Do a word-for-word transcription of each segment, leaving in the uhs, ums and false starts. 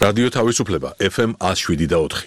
რადიო თავისუფლება ეფ ემ one oh seven და four.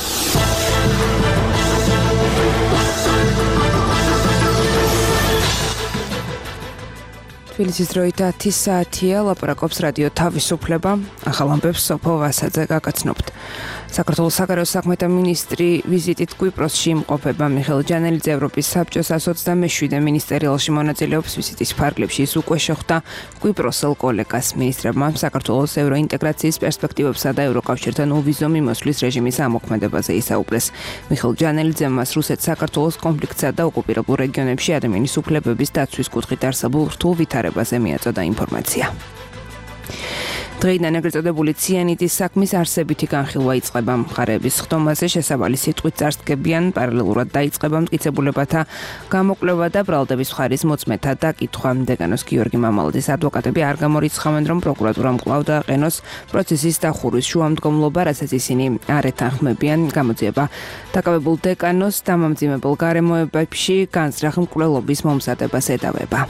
თბილისის დროით ათი საათია, ლაპარაკობს რადიო თავისუფლება, ახალ ამბებს სოფო ვასაძე გაგაცნობთ. საქართველოს საგარეო საქმეთა მინისტრი ვიზიტით კვიპროსში იმყოფება. მიხეილ ჯანელიძე ევროპის საბჭოს ოცდამეშვიდე მინისტერიალში მონაწილეობს. ვიზიტის ფარგლებში ის უკვე შეხვდა კვიპროსელ კოლეგას. მინისტრებმა საქართველოს ევროინტეგრაციის პერსპექტივებსა და ევროკავშირთან უვიზო მიმოსვლის რეჟიმის ამოქმედებაზე ისაუბრეს. მიხეილ ჯანელიძემ მას რუსეთს საქართველოს კონფლიქტსა და ოკუპირებულ რეგიონებში ადამიანის უფლებების დაცვის კუთხით არსებულ რთულ ვითარებაზე მიაწოდა ინფორმაცია. დღეიდან ეგრეთ წოდებული ციანიდის საქმის არსებითი განხილვა იწყება. მხარეების ხდომაზე შესავალი სიტყვით წარსდგებიან, პარალელურად დაიწყება მტკიცებულებათა გამოკვლევა და ბრალდების მხარის მოწმეთა დაკითხვა. დეგანოს გიორგი მამალაძის ადვოკატები არ გამორიცხავენ, რომ პროკურატურამ კვლავ დააყენოს პროცესის დახურვის შუამდგომლობა, რასაც ისინი არ ეთანხმებიან. გამოძიება დაკავებულ დეკანოს დამამძიმებელ გარემოებებში განზრახ მკვლელობის მომზადებას ედავება.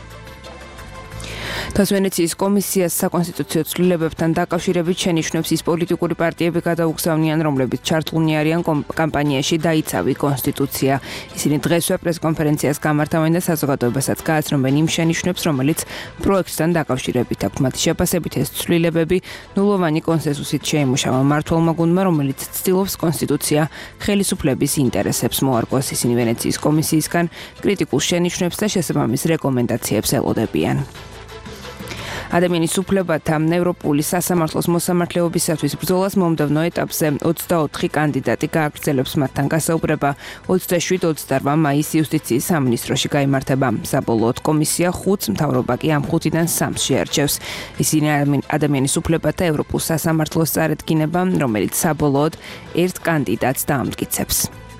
თავს ვენეციის კომისიას საკონსტიტუციო ცვლილებებთან დაკავშირებით შენიშვნებს ის პოლიტიკური პარტიები გადაუგზავნიან, რომლებიც ჩართულნი არიან კამპანიაში დაიცავი კონსტიტუცია. ისინი დღესვე პრესკონფერენციას გამართავენ და საზოგადოებასაც გააცნობენ იმ შენიშვნებს, რომელიც პროექტთან დაკავშირებით აქვთ. მათი შეფასებით ეს ცვლილებები ნულოვანი კონსენსუსით შეიმუშავა მმართველმა გუნდმა, რომელიც ცდილობს კონსტიტუცია ხელისუფლების ინტერესებს მოარგოს. ისინი ვენეციის კომისიისგან კრიტიკულ შენიშვნებს და შესაბამის რეკომენდაციებს ელოდებიან. ადამიანის უფლებათა ევროპული სასამართლოს მოსამართლეობისათვის ბრძოლას მომდევნო ეტაპზე ოცდაოთხი კანდიდატი გააგრძელებს. მათთან გასაუბრება ოცდაშვიდ ოცდაოთხ მაისს იუსტიციის სამინისტროში გაიმართება. საბოლოოდ კომისია ხუთს, მთავრობა კი ამ ხუთიდან სამს შეარჩევს. ისინი ადამიანის უფლებათა ევროპულ სასამართლოს წარედგინება, რომელიც საბოლოოდ ერთ კანდიდატს დაამტკიცებს.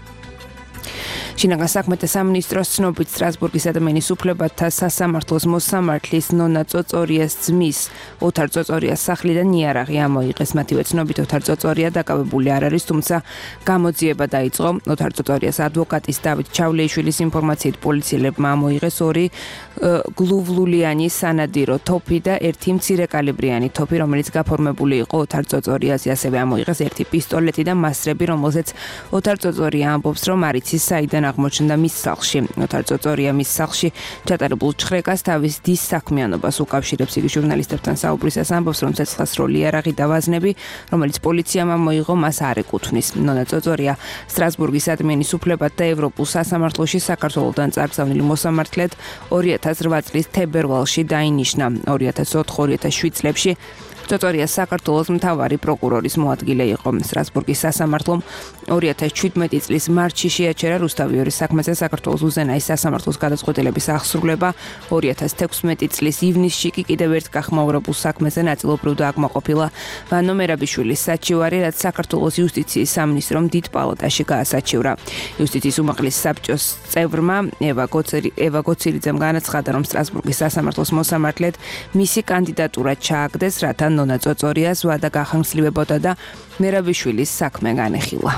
შინაგან საქმეთა სამინისტროს ცნობით სტრასბურგის ადამიანის უფლებათა სასამართლოს მოსამართლის ნონა წოწორიას ძმის ოთარ წოწორიას სახლიდან იარაღი ამოიღეს. მათივე ცნობით ოთარ წოწორია დაკავებული არ არის, თუმცა გამოძიება დაიწყო. ოთარ წოწორიას ადვოკატის დავით ჩავლეიშვილის ინფორმაციით პოლიციელებმა ამოიღეს ორი გლუვლულიანი სანადირო თოფი და ერთი მცირეკალიბრიანი თოფი, რომელიც გაფორმებული იყო ოთარ წოწორიაზე. ასევე ამოიღეს ერთი პისტოლეტი და მასრები, რომელზეც ოთარ წოწორია ამბობს, რომ არ იცის საიდან აღმოჩნდა მის სახლში. ოთარ წოწორია მის სახლში ჩატარებულ ჩხრეკას თავის დის საქმიანობას უკავშირებს. იგი ჟურნალისტებთან საუბრისას ამბობს, რომ ცეცხლსროლი იარაღი და ვაზნები, რომელიც პოლიციამ ამოიღო, მას არ ეკუთვნის. ნონა წოწორია სტრასბურგის ადამიანის უფლებათა და ევროპულ სასამართლოში საქართველოსთან წარგზავნილი მოსამართლედ ორი ათას რვა წლის თებერვალში დაინიშნა. ორი ათას ოთხ ორი ათას შვიდ წლებში წოწორია საქართველოს მთავარი პროკურორის მოადგილე იყო. სტრასბურგის სასამართლომ ორი ათას ჩვიდმეტი წლის მარტში შეაჩერა რუსთავიორის საქმეზე საქართველოს უზენაეს სასამართლოს გადაწყვეტილების აღსრულება. ორი ათას თექვსმეტი წლის ივნისში კი კიდევ ერთ გახმაურებულ საქმეზე ნაწილობრივ დააკმაყოფილა ვანო მერაბიშვილის საჩივარი, რაც საქართველოს იუსტიციის სამინისტრომ დიდ პალატაში გაასაჩივრა. იუსტიციის უმაღლესი საბჭოს წევრმა ევა გოცერი ევა გოცილიძემ განაცხადა, რომ სტრასბურგის სასამართლოს მოსამართლედ მისი კანდიდატურა ჩააგდეს, რათა ნონა წოწორიას ვადა გახანგრძლივებოდა და მერაბიშვილის საქმე განეხილა.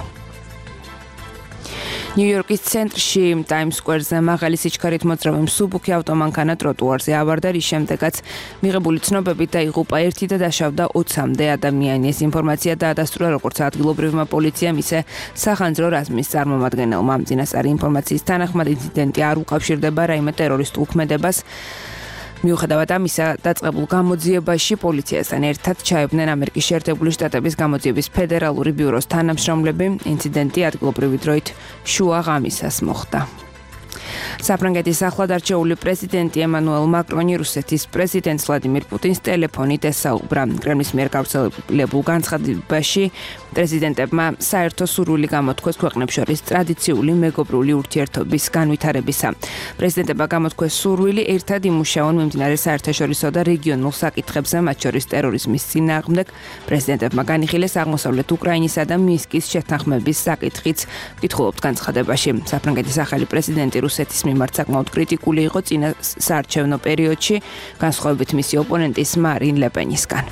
ნიუ-იორკის ცენტრში ტაიმს სკვერზე მაღალი სიჩქარით მოძრავი მსუბუქი ავტომანქანა ტროტუარზე ავარდა, რის შემდეგაც მიღებული ცნობებით დაიღუპა ერთი და დაშავდა ოცამდე ადამიანი. ეს ინფორმაცია დაადასტურა როგორც ადგილობრივმა პოლიციამ, ისე სახანძრო რაზმის წარმომადგენელმა. წინასწარი ინფორმაციის თანახმად ინციდენტი არ უკავშირდება რაიმე ტერორისტულ ქმედებას. მიუხედავად ამისა, დაწყებულ გამოძიებაში პოლიციასთან ერთად ჩაებდნენ ამერიკის შეერთებული შტატების გამოძიების ფედერალური ბიუროს თანამშრომლები. ინციდენტი ადგილობრივი დროით შუა ღამისას მოხდა. საფრანგეთის ახლად არჩეული პრეზიდენტი ემანუელ მაკრონი რუსეთის პრეზიდენტ ვლადიმირ პუტინს ტელეფონით ესაუბრა. კრემლის მიერ გავრცელებულ განცხადებაში პრეზიდენტებმა საერთო სურვილი გამოთქვეს ქვეყნებს შორის ტრადიციული მეგობრული ურთიერთობის განვითარებისა. პრეზიდენტებმა გამოთქვეს სურვილი ერთად იმუშაონ მიმდინარე საერთაშორისო და რეგიონულ საკითხებზე, მათ შორის ტერორიზმის წინააღმდეგ. პრეზიდენტებმა განიხილეს აღმოსავლეთ უკრაინისა და მინსკის შეთანხმების საკითხიც. კითხულობთ განცხადებაში. საფრანგეთის ახალი პრეზიდენტი რუსეთის მიმართ საკმაოდ კრიტიკული იყო წინა საარჩევნო პერიოდში, განსხვავებით მისი ოპონენტის მარინ ლეპენისგან.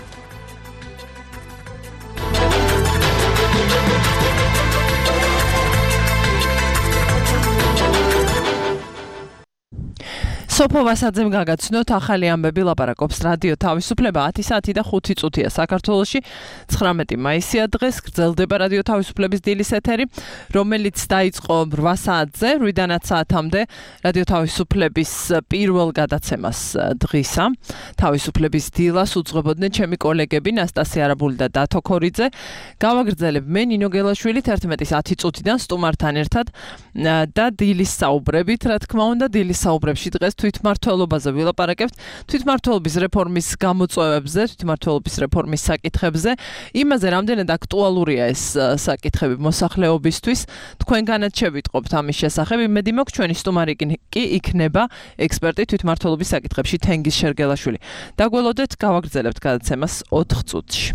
სოფო ვასაძემ გაგაცნოთ ახალი ამბები ლაპარაკობს რადიო თავისუფლება ათი საათი და ხუთი წუთია საქართველოში ცხრამეტი მაისია დღეს გრძელდება რადიო თავისუფლების დილის ეთერი რომელიც დაიწყო რვა საათზე რვიდანაც საათამდე რადიო თავისუფლების პირველ გადაცემას დღისა თავისუფლების დილას უძღვებოდნენ ჩემი კოლეგები ნასტასია არაბული და დათო ქორიძე გავაგრძელებ მე ნინო გელაშვილი თერთმეტის ათი წუთიდან სტუმართან ერთად და დილის საუბრებით რა თქმა უნდა დილის საუბრებში დღეს თვითმმართველობაზე ვილაპარაკებთ, თვითმმართველობის რეფორმის გამოწვევებზე, თვითმმართველობის რეფორმის საკითხებზე, იმაზე რამდენად აქტუალურია ეს საკითხები მოსახლეობისთვის, თქვენგანაც შევიტყობთ ამის შესახებ, იმედი მაქვს ჩვენი სტუმარი კი იქნება ექსპერტი თვითმმართველობის საკითხებში თენგიზ შერგელაშვილი. დაგველოდეთ, გავაგრძელებთ გადაცემას ოთხ წუთში.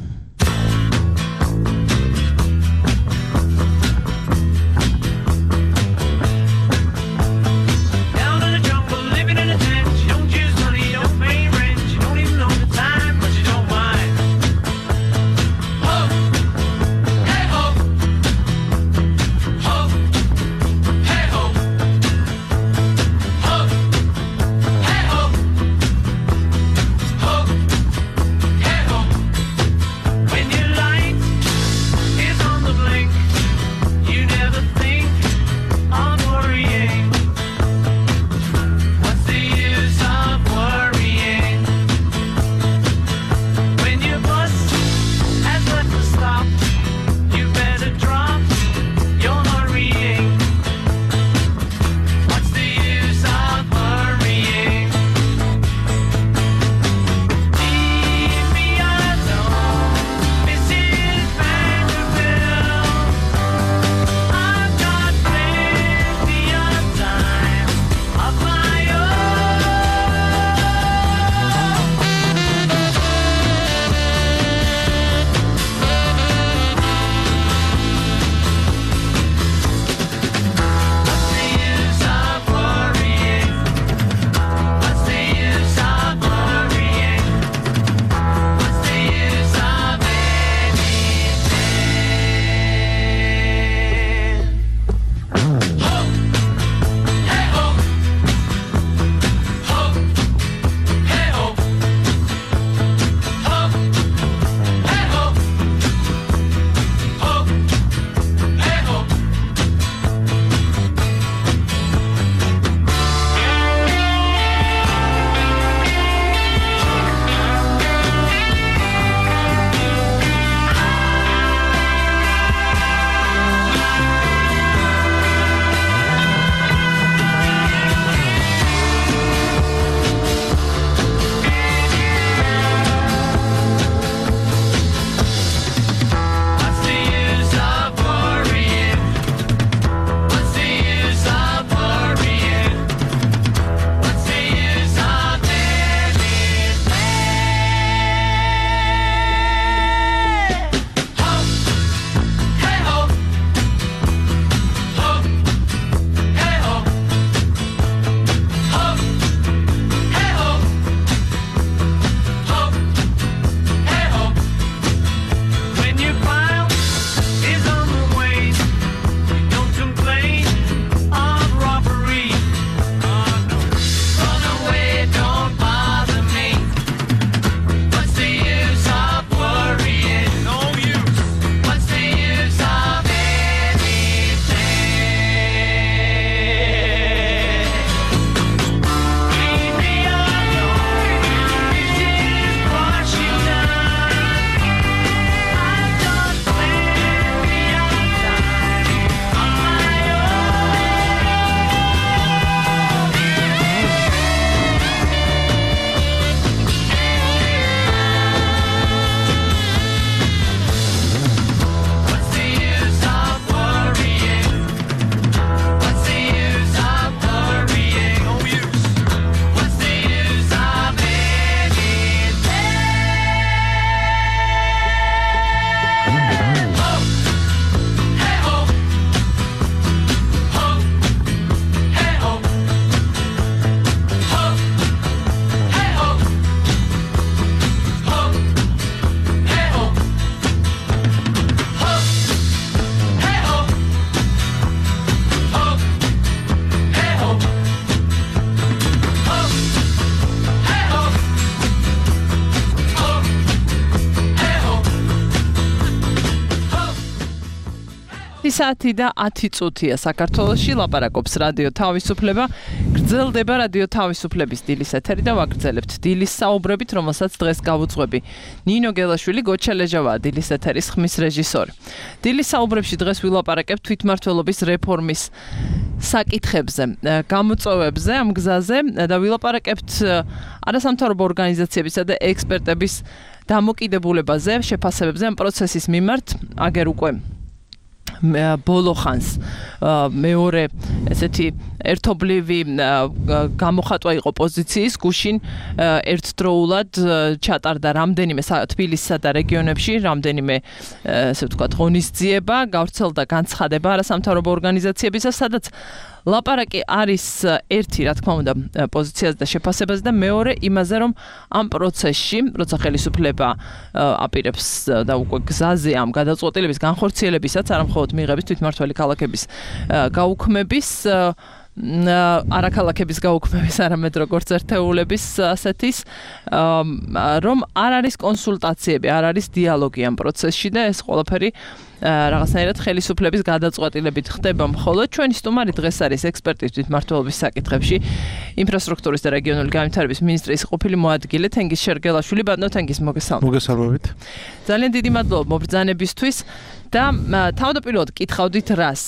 საათი და ათი წუთია საქართველოში ლაპარაკობს რადიო თავისუფლება. გრძელდება რადიო თავისუფლების დილის ეთერი და ვაგრძელებთ დილის საუბრებით, რომელსაც დღეს გავუძღვები. ნინო გელაშვილი, გოჩა ლეჟავაა დილის ეთერის ხმის რეჟისორი. დილის საუბრებში დღეს ვილაპარაკებთ თვითმმართველობის რეფორმის საკითხებზე, გამოწვევებზე ამ გზაზე და ვილაპარაკებთ არასამთავრობო ორგანიზაციებისა და ექსპერტების დამოკიდებულებაზე, შეფასებებზე ამ პროცესის მიმართ, აგერ უკვე ბოლო ხანს მეორე ესეთი ერთობლივი გამოხატვა იყო პოზიციის გუშინ ერთდროულად ჩატარდა რამდენიმე თბილისსა და რეგიონებში რამდენიმე ესე ვთქვათ ღონისძიება, გავრცელდა განცხადება არასამთავრობო ორგანიზაციებისა, სადაც ლაპარაკი არის ერთი, რა თქმა უნდა, პოზიციაზე და შეფასებაზე და მეორე იმაზე, რომ ამ პროცესში, როცა ხელისუფლება აპირებს და უკვე გზაზე ამ გადაწყვეტილების განხორციელებისაც, არა მხოლოდ მიღების თვითმმართველი ქალაქების გაუქმების არაქალაქების გაუქმების, არამედ როგორც ერთეულების ასეთის, რომ არ არის კონსულტაციები, არ არის დიალოგი ამ პროცესში და ეს ყველაფერი რაღაცნაირად ხელისუფლების გადაწყვეტილებით ხდება მხოლოდ. ჩვენი სტუმარი დღეს არის ექსპერტი თვითმმართველობის საკითხებში, ინფრასტრუქტურის და რეგიონული განვითარების მინისტრის ყოფილი მოადგილე თენგიზ შერგელაშვილი. ბატონო თენგიზ, მოგესალმებით. მოგესალმებით. ძალიან დიდი მადლობა მობრძანებისთვის და თავდაპირველად კითხავდით რას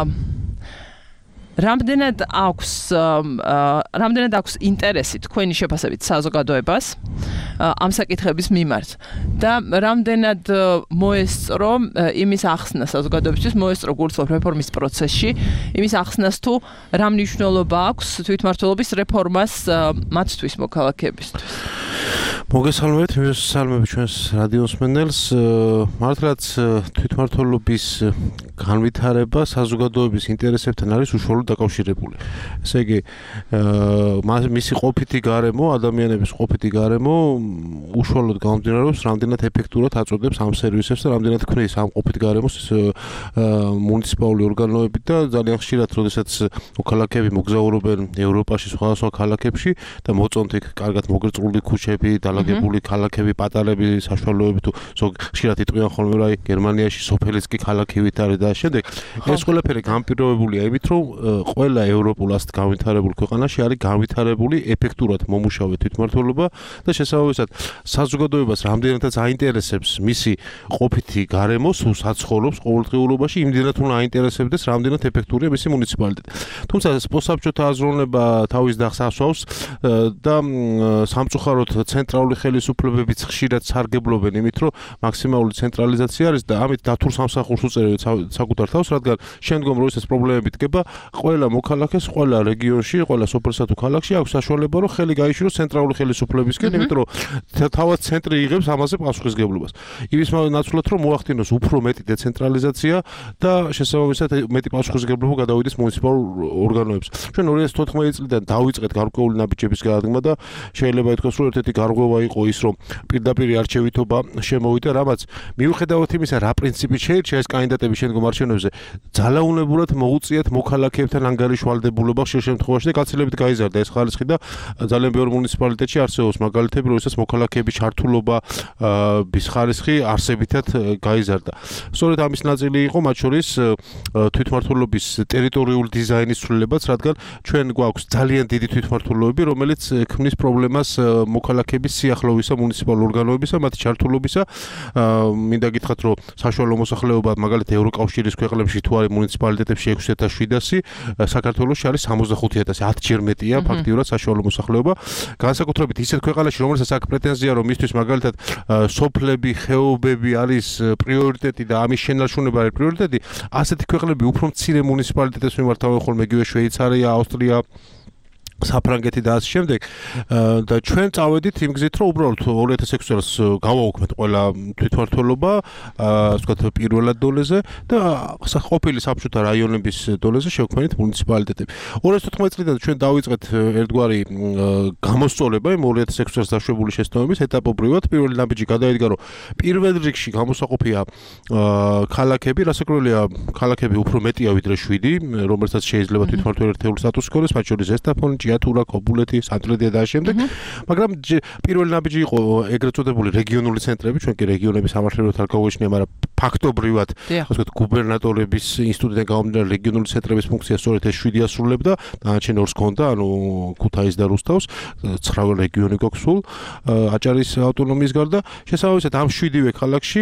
რამდენად აქვს რამდენად აქვს ინტერესი თქვენი შეფასებით საზოგადოებას ამ საკითხების მიმართ და რამდენად მოესწრო იმის ახსნა საზოგადოებისთვის მოესწრო გულწრფელ რეფორმის პროცესში იმის ახსნას თუ რა მნიშვნელობა აქვს თვითმმართველობის რეფორმას მათთვის მოქალაქეებისთვის. მოგესალმებით, მოგესალმებით ჩვენს რადიოსმენელს. მართლაც თვითმმართველობის განვითარება საზოგადოების ინტერესებთან არის უშუალოდ დაკავშირებული. ესე იგი, მისი ყოფითი გარემო, ადამიანების ყოფითი გარემო უშუალოდ გამომდინარეობს, რამდენად ეფექტურად აწოდებს ამ სერვისებს და რამდენად ქმნის ამ ყოფით გარემოს მუნიციპალური ორგანოები და ძალიან ხშირად, როდესაც მოქალაქეები მოგზაურობენ ევროპაში, სხვადასხვა ქალაქებში და მოწონთ იქ კარგად მოგრწული ქუჩები, დალაგებული ქალაქები, პატარები, საშუალებები თუ ზოგ ხშირად იტყვიან ხოლმე რა გერმანიაში სოფელიც კი ქალაქივით არის და შემდეგ ეს ყველაფერი განპირობებულია იმით, რომ ყველა ევროპულ ასეთ განვითარებულ ქვეყანაში არის განვითარებული ეფექტურად მომუშავე თვითმმართველობა და შესაბამისად საზოგადოებას რამდენადაც აინტერესებს მისი ყოფითი გარემო, სულ საცხოვრობს ყოველდღიურობაში, იმდენად უნდა აინტერესებდეს რამდენად ეფექტურია მისი მუნიციპალიტეტი. თუმცა სპოსაბჭოთა აზროვნება თავის დახს ასვავს და სამწუხაროდ ცენტრალური ხელისუფლებებიც ხშირად სარგებლობენ იმით, რომ მაქსიმალური ცენტრალიზაცია არის და ამით დათურ სამსახურს უწევენ საკუთარ თავს, რადგან შემდგომ როდესაც პრობლემები დგება, ყველა მოქალაქეს, ყველა რეგიონში, ყველა სოფელსა თუ ქალაქში აქვს საშუალება, რომ ხელი გაიშვიროს ცენტრალური ხელისუფლებისკენ, იმიტომ რომ თავად ცენტრი იღებს ამაზე პასუხისგებლობას. იმის ნაცვლად, რომ მოახდინოს უფრო მეტი დეცენტრალიზაცია და შესაბამისად მეტი პასუხისგებლობა გადავიდეს მუნიციპალურ ორგანოებს. ჩვენ ორი ათას თოთხმეტი წლიდან დავიწყეთ გარკვეული ნაბიჯების გადადგმა და შეიძლება ითქვას, რომ ერთ-ერთი გარღვევა იყო ის, რომ პირდაპირ არჩევითობა შემოვიდა, რამაც მიუხედავად იმისა, რა პრინციპით შეირჩა ეს კანდიდატები შემდგომ არჩევნებზე, ძალაუნებურად მოუწიათ მოქალაქეებთან ანგარიშვალდებულობა ხშირ შემთხვევაში და გაცილებით გაიზარდა ეს ხარისხი და ძალიან ბევრ მუნიციპალიტეტში არსებობს მაგალითები, როდესაც მოქალაქეების ჩართულობა ის ხარისხი არსებითად გაიზარდა. სწორედ ამის ნაწილი იყო მათ შორის თვითმმართველობის ტერიტორიული დიზაინის ცვლილებაც, რადგან ჩვენ გვაქვს ძალიან დიდი თვითმმართველობები, რომელიც ქმნის პრობლემას მოქალაქეების სიახლოვისა მუნიციპალურ ორგანოებისა, მათი ჩართულობისა. მინდა გითხრათ, რომ საშუალო მოსახლეობა მაგალითად ევროკავშირის ქვეყნებში თუ არის მუნიციპალიტეტებში ექვსი ათას შვიდასი, საქართველოში არის სამოცდახუთი ათასი, ათჯერ მეტია ფაქტიურად საშუალო მოსახლეობა. განსაკუთრებით ისეთ ქვეყანაში, რომელსაც აქვს პრეტენზია, რომ მისთვის მაგალითად სოფლები, ხეობები არის პრიორიტეტი და ამის შენარჩუნება არის პრიორიტეტი, ასეთი ქვეყნები უფრო მცირე მუნიციპალიტეტებს მიმართავენ ხოლმე, იგივე შვეიცარია, ავსტრია, საფრანგეთი და ასე შემდეგ და ჩვენ წავედით იმ გზით, რომ უბრალოდ ორი ათას ექვსი წელს გავაუქმეთ ყველა თვითმმართველობა, ასე ვთქვათ, პირველად დონეზე და ყოფილი საბჭოთა რაიონების დონეზე შევქმნით მუნიციპალიტეტები. ორი ათას თოთხმეტი წლიდან ჩვენ დავიწყეთ ერთგვარი გამოსწორება იმ ორი ათას ექვსი წელს დაშვებული შეცდომების ეტაპობრივად. პირველი ნაბიჯი გადაიდგა, რომ პირველ რიგში გამოსაყოფია ქალაქები, რასაკვირველია, ქალაქები უფრო მეტია ვიდრე შვიდი, რომელსაც შეიძლება თვითმმართველი ერთეული სტატუსი ჰქონდეს, მათ შორის ზესტაფონი, ჭიათურა, ქობულეთი, სანტრედია და შემდეგ. მაგრამ პირველი ნაბიჯი იყო ეგრეთ წოდებული რეგიონული ცენტრები, ჩვენ კი რეგიონების სამართლებრივად არ გავუჩნია, მაგრამ ფაქტობრივად, ასე ვთქვათ, გუბერნატორების ინსტიტუტიდან გამომდინარე რეგიონული ცენტრების ფუნქცია სწორედ ეს შვიდი ასრულებდა, დანარჩენ ორს ჰქონდა, ანუ ქუთაის და რუსთავს, ცხრა რეგიონი გვაქვს სულ, აჭარის ავტონომიის გარდა. შესაბამისად, ამ შვიდივე ქალაქში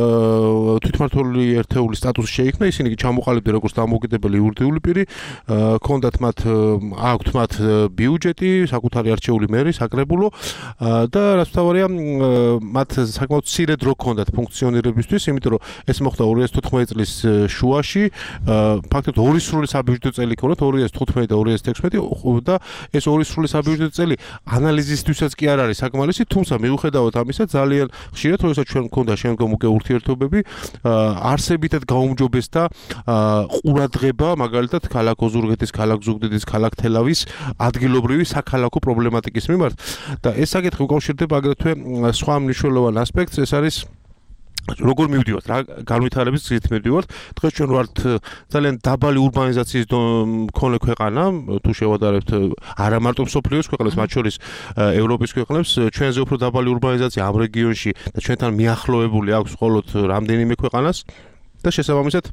თვითმმართველი ერთეულის სტატუსი შეიქმნა, ისინი ჩამოყალიბდნენ როგორც დამოუკიდებელი იურიდიული პირი, ჰქონდათ მათ აქვთ მათ ბიუჯეტი, საკუთარი არჩეული მერი, საკრებულო და რაც მთავარია, მათ საკმაოდ მცირე დრო ჰქონდათ ფუნქციონირებისთვის, იმიტომ რომ ეს მოხდა ორი ათას თოთხმეტი წლის შუაში, ფაქტობრივად ორი სრული საბიუჯეტო წელი ჰქონდათ, ორი ათას თოთხმეტი და ორი ათას თექვსმეტი და ეს ორი სრული საბიუჯეტო წელი ანალიზისთვისაც კი არ არის საკმარისი, თუმცა მიუხედავად ამისა, ძალიან ხშირად, როდესაც ჩვენ მქონდა შემდგომ უკვე ურთიერთობები, არსებითად გაუმჯობესდა ყურადღება, მაგალითად, ქალაქ ოზურგეთის, ქალაქ ზუგდიდის, ქალაქ თელავის ადგილობრივი საქალაქო პრობლემატიკის მიმართ და ეს საკითხი უკავშირდება აგრეთვე სხვა მნიშვნელოვან ასპექტს, ეს არის როგორ მივდივართ, რა განვითარების გზით მივდივართ. დღეს ჩვენ ვართ ძალიან დაბალი ურბანიზაციის მქონე ქვეყანა, თუ შევადარებთ არა მარტო მსოფლიოს ქვეყნებს, მათ შორის ევროპის ქვეყნებს, ჩვენზე უფრო დაბალი ურბანიზაცია ამ რეგიონში და ჩვენთან მიახლოებული აქვს მხოლოდ რამდენიმე ქვეყანას და შესაბამისად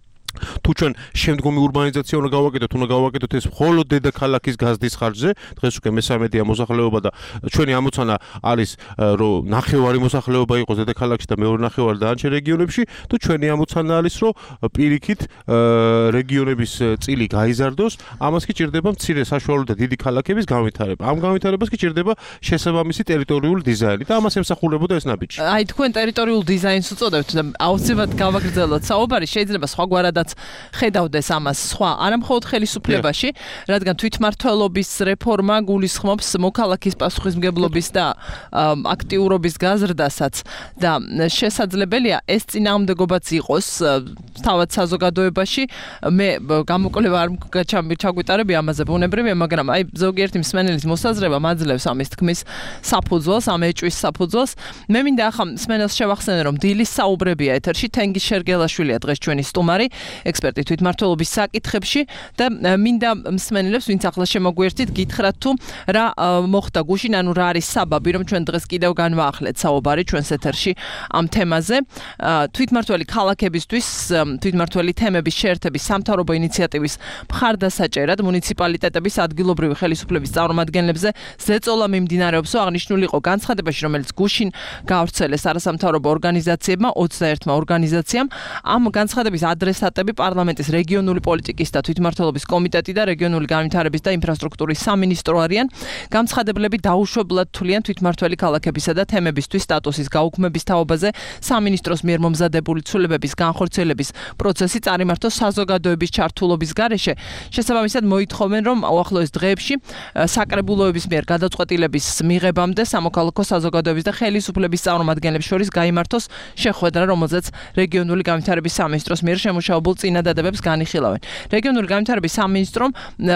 თუ ჩვენ შემდგომი ურბანიზაცია უნდა გავაკეთოთ, უნდა გავაკეთოთ ეს მხოლოდ დედაქალაქის გაზდის ხარჯზე, დღეს უკვე მესამედია მოსახლეობა და ჩვენი ამოცანა არის, რომ ნახევარი მოსახლეობა იყოს დედაქალაქში და მეორე ნახევარი დანარჩენ რეგიონებში, თუ ჩვენი ამოცანა არის, რომ პირიქით რეგიონების წილი გაიზარდოს, ამას კი ჭირდება მცირე საშუალო და დიდი ქალაქების განვითარება. ამ განვითარებას კი ჭირდება შესაბამისი ტერიტორიული დიზაინი და ამას ემსახურებოდა ეს ნაბიჯი. აი თქვენ ტერიტორიულ დიზაინს უწოდებთ და აუცილებლად გავაგრძელოთ საუბარი, შეიძლება სხვაგვარადაც ხედავდეს ამას სხვა, არა მხოლოდ ხელისუფლებაში, რადგან თვითმმართველობის რეფორმა გულისხმობს მოქალაქის პასუხისმგებლობის და აქტიურობის გაზრდასაც და შესაძლებელია ეს წინააღმდეგობაც იყოს თავად საზოგადოებაში. მე გამოკვლევა არ ჩაგვიტარები ამაზე ბუნებრივია, მაგრამ აი ზოგიერთი მსმენელის მოსაზრება მაძლევს ამის თქმის საფუძველს, ამ ეჭვის საფუძველს. მე მინდა ახლა მსმენელს შევახსენე, რომ დილის საუბრებია ეთერში, თენგიზ შერგელაშვილია დღეს ჩვენი სტუმარი, ექსპერტი თვითმმართველობის საკითხებში და მინდა მსმენელებს, ვინც ახლა შემოგვიერთით, გითხრათ თუ რა მოხდა გუშინ, ანუ რა არის საბაბი, რომ ჩვენ დღეს კიდევ განვაახლეთ საუბარი ჩვენს ეთერში ამ თემაზე. თვითმმართველი ქალაქებისთვის, თვითმმართველი თემების შეერთების სამთავრობო ინიციატივის მხარდასაჭერად მუნიციპალიტეტების ადგილობრივი ხელისუფლების წარმომადგენლებზე ზეწოლა მიმდინარეობს, აღნიშნული იყო განცხადებაში, რომელიც გუშინ გავრცელეს არასამთავრობო ორგანიზაციებმა, ოცდაერთმა ორგანიზაციამ. ამ განცხადების ადრესატები პარლამენტის რეგიონული პოლიტიკის და თვითმმართველობის კომიტეტი და რეგიონული განვითარების და ინფრასტრუქტურის სამინისტრო არიან. განცხადებლები დაუშვებლად თვლიან თვითმმართველი ქალაქებისა და თემებისთვის სტატუსის გაუქმების თაობაზე სამინისტროს მიერ მომზადებული ცვლილებების განხორციელების პროცესი წარიმართოს საზოგადოების ჩართულობის გარეშე. შესაბამისად მოითხოვენ, რომ უახლოეს დღეებში საკრებულოების მიერ გადაწყვეტილების მიღებამდე სამოქალაქო საზოგადოების და ხელისუფლების წარმომადგენლებს შორის გაიმართოს შეხვედრა, რომელზეც რეგიონული განვითარების სამინისტროს მიერ შემუშავებულ წინადადებებს განიხილავენ. რეგიონული განვითარების სამინისტრომ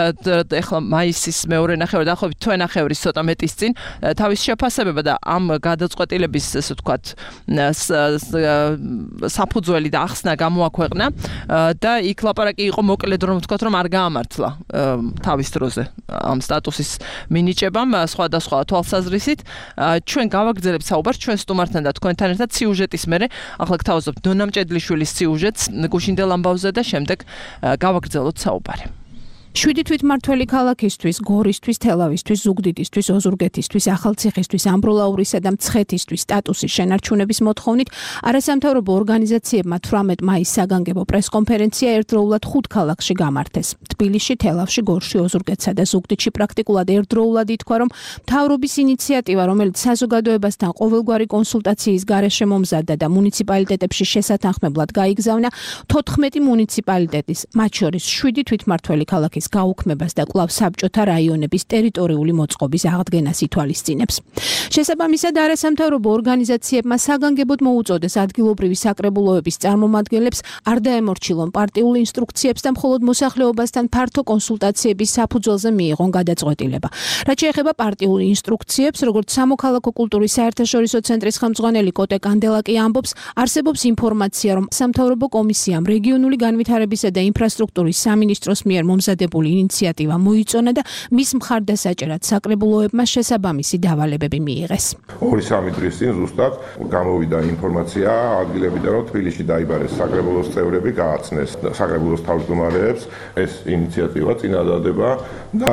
ეხლა მაისის მეორე ნახევარი დაახლოებით თვენახევრის ცოტა მეტის წინ თავის შეფასებება და ამ გადაწყვეტილების ესე ვთქვათ საფუძველი და ახსნა გამოაქვეყნა და იქ ლაპარაკი იყო მოკლედ რომ ვთქვათ რომ არ გაამართლა თავის დროზე ამ სტატუსის მინიჭებამ სხვადასხვა თვალსაზრისით. ჩვენ გავაგრძელებთ საუბარს ჩვენ სტუმართან და თქვენთან ერთად სიუჟეტის მერე. ახლა გთავაზობთ დონა მჭედლიშვილის სიუჟეტს გუშინდელ ამბავზე და შემდეგ გავაგრძელოთ საუბარი. შვიდი თვითმმართველი ქალაქისთვის, გორისთვის, თელავისთვის, ზუგდიდისთვის, ოზურგეთისთვის, ახალციხისთვის, ამბროლაურისა და მცხეთისთვის სტატუსის შენარჩუნების მოთხოვნით არასამთავრობო ორგანიზაციებმა თვრამეტ მაისს საგანგებო პრესკონფერენცია ერთდროულად ხუთ ქალაქში გამართეს. თბილისში, თელავში, გორში, ოზურგეთსა და ზუგდიდში პრაქტიკულად ერთდროულად ითქვა, რომ მთავრობის ინიციატივა, რომელიც საზოგადოებასთან ყოველგვარი კონსულტაციის გარეშე მომზადდა და მუნიციპალიტეტებში შესათანხმებლად გაიგზავნა თოთხმეტი მუნიციპალიტეტის, მათ შორის შვიდი თვითმმართველი ქალაქის გაუქმებას და კვლავ საბჭოთა რაიონების ტერიტორიული მოწყობის აღდგენას ითვალისწინებს. შესაბამისად, არასამთავრობო ორგანიზაციებმა საგანგებოდ მოუწოდეს ადგილობრივი საკრებულოების წარმომადგენლებს არ დაემორჩილონ პარტიულ ინსტრუქციებს და მხოლოდ მოსახლეობასთან ფართო კონსულტაციების საფუძველზე მიიღონ გადაწყვეტილება. რაც შეეხება პარტიულ ინსტრუქციებს, როგორც სამოქალაქო კულტურის საერთაშორისო ცენტრის ხელმძღვანელი კოტე კანდელაკი ამბობს, არსებობს ინფორმაცია, რომ სამთავრობო კომისიამ რეგიონული განვითარებისა და ინფრასტრუქტურის სამინისტროს მიერ მომზადებული გადაწყვეტილებული ინიციატივა მოიწონა და მის მხარდასაჭერად საკრებულოებმა შესაბამისი დავალებები მიიღეს. ორი სამი დღის წინ ზუსტად გამოვიდა ინფორმაცია ადგილებიდან, რომ თბილისში დაიბარეს საკრებულოს წევრები, გააცნეს საკრებულოს თავმჯდომარეებს ეს ინიციატივა წინადადება და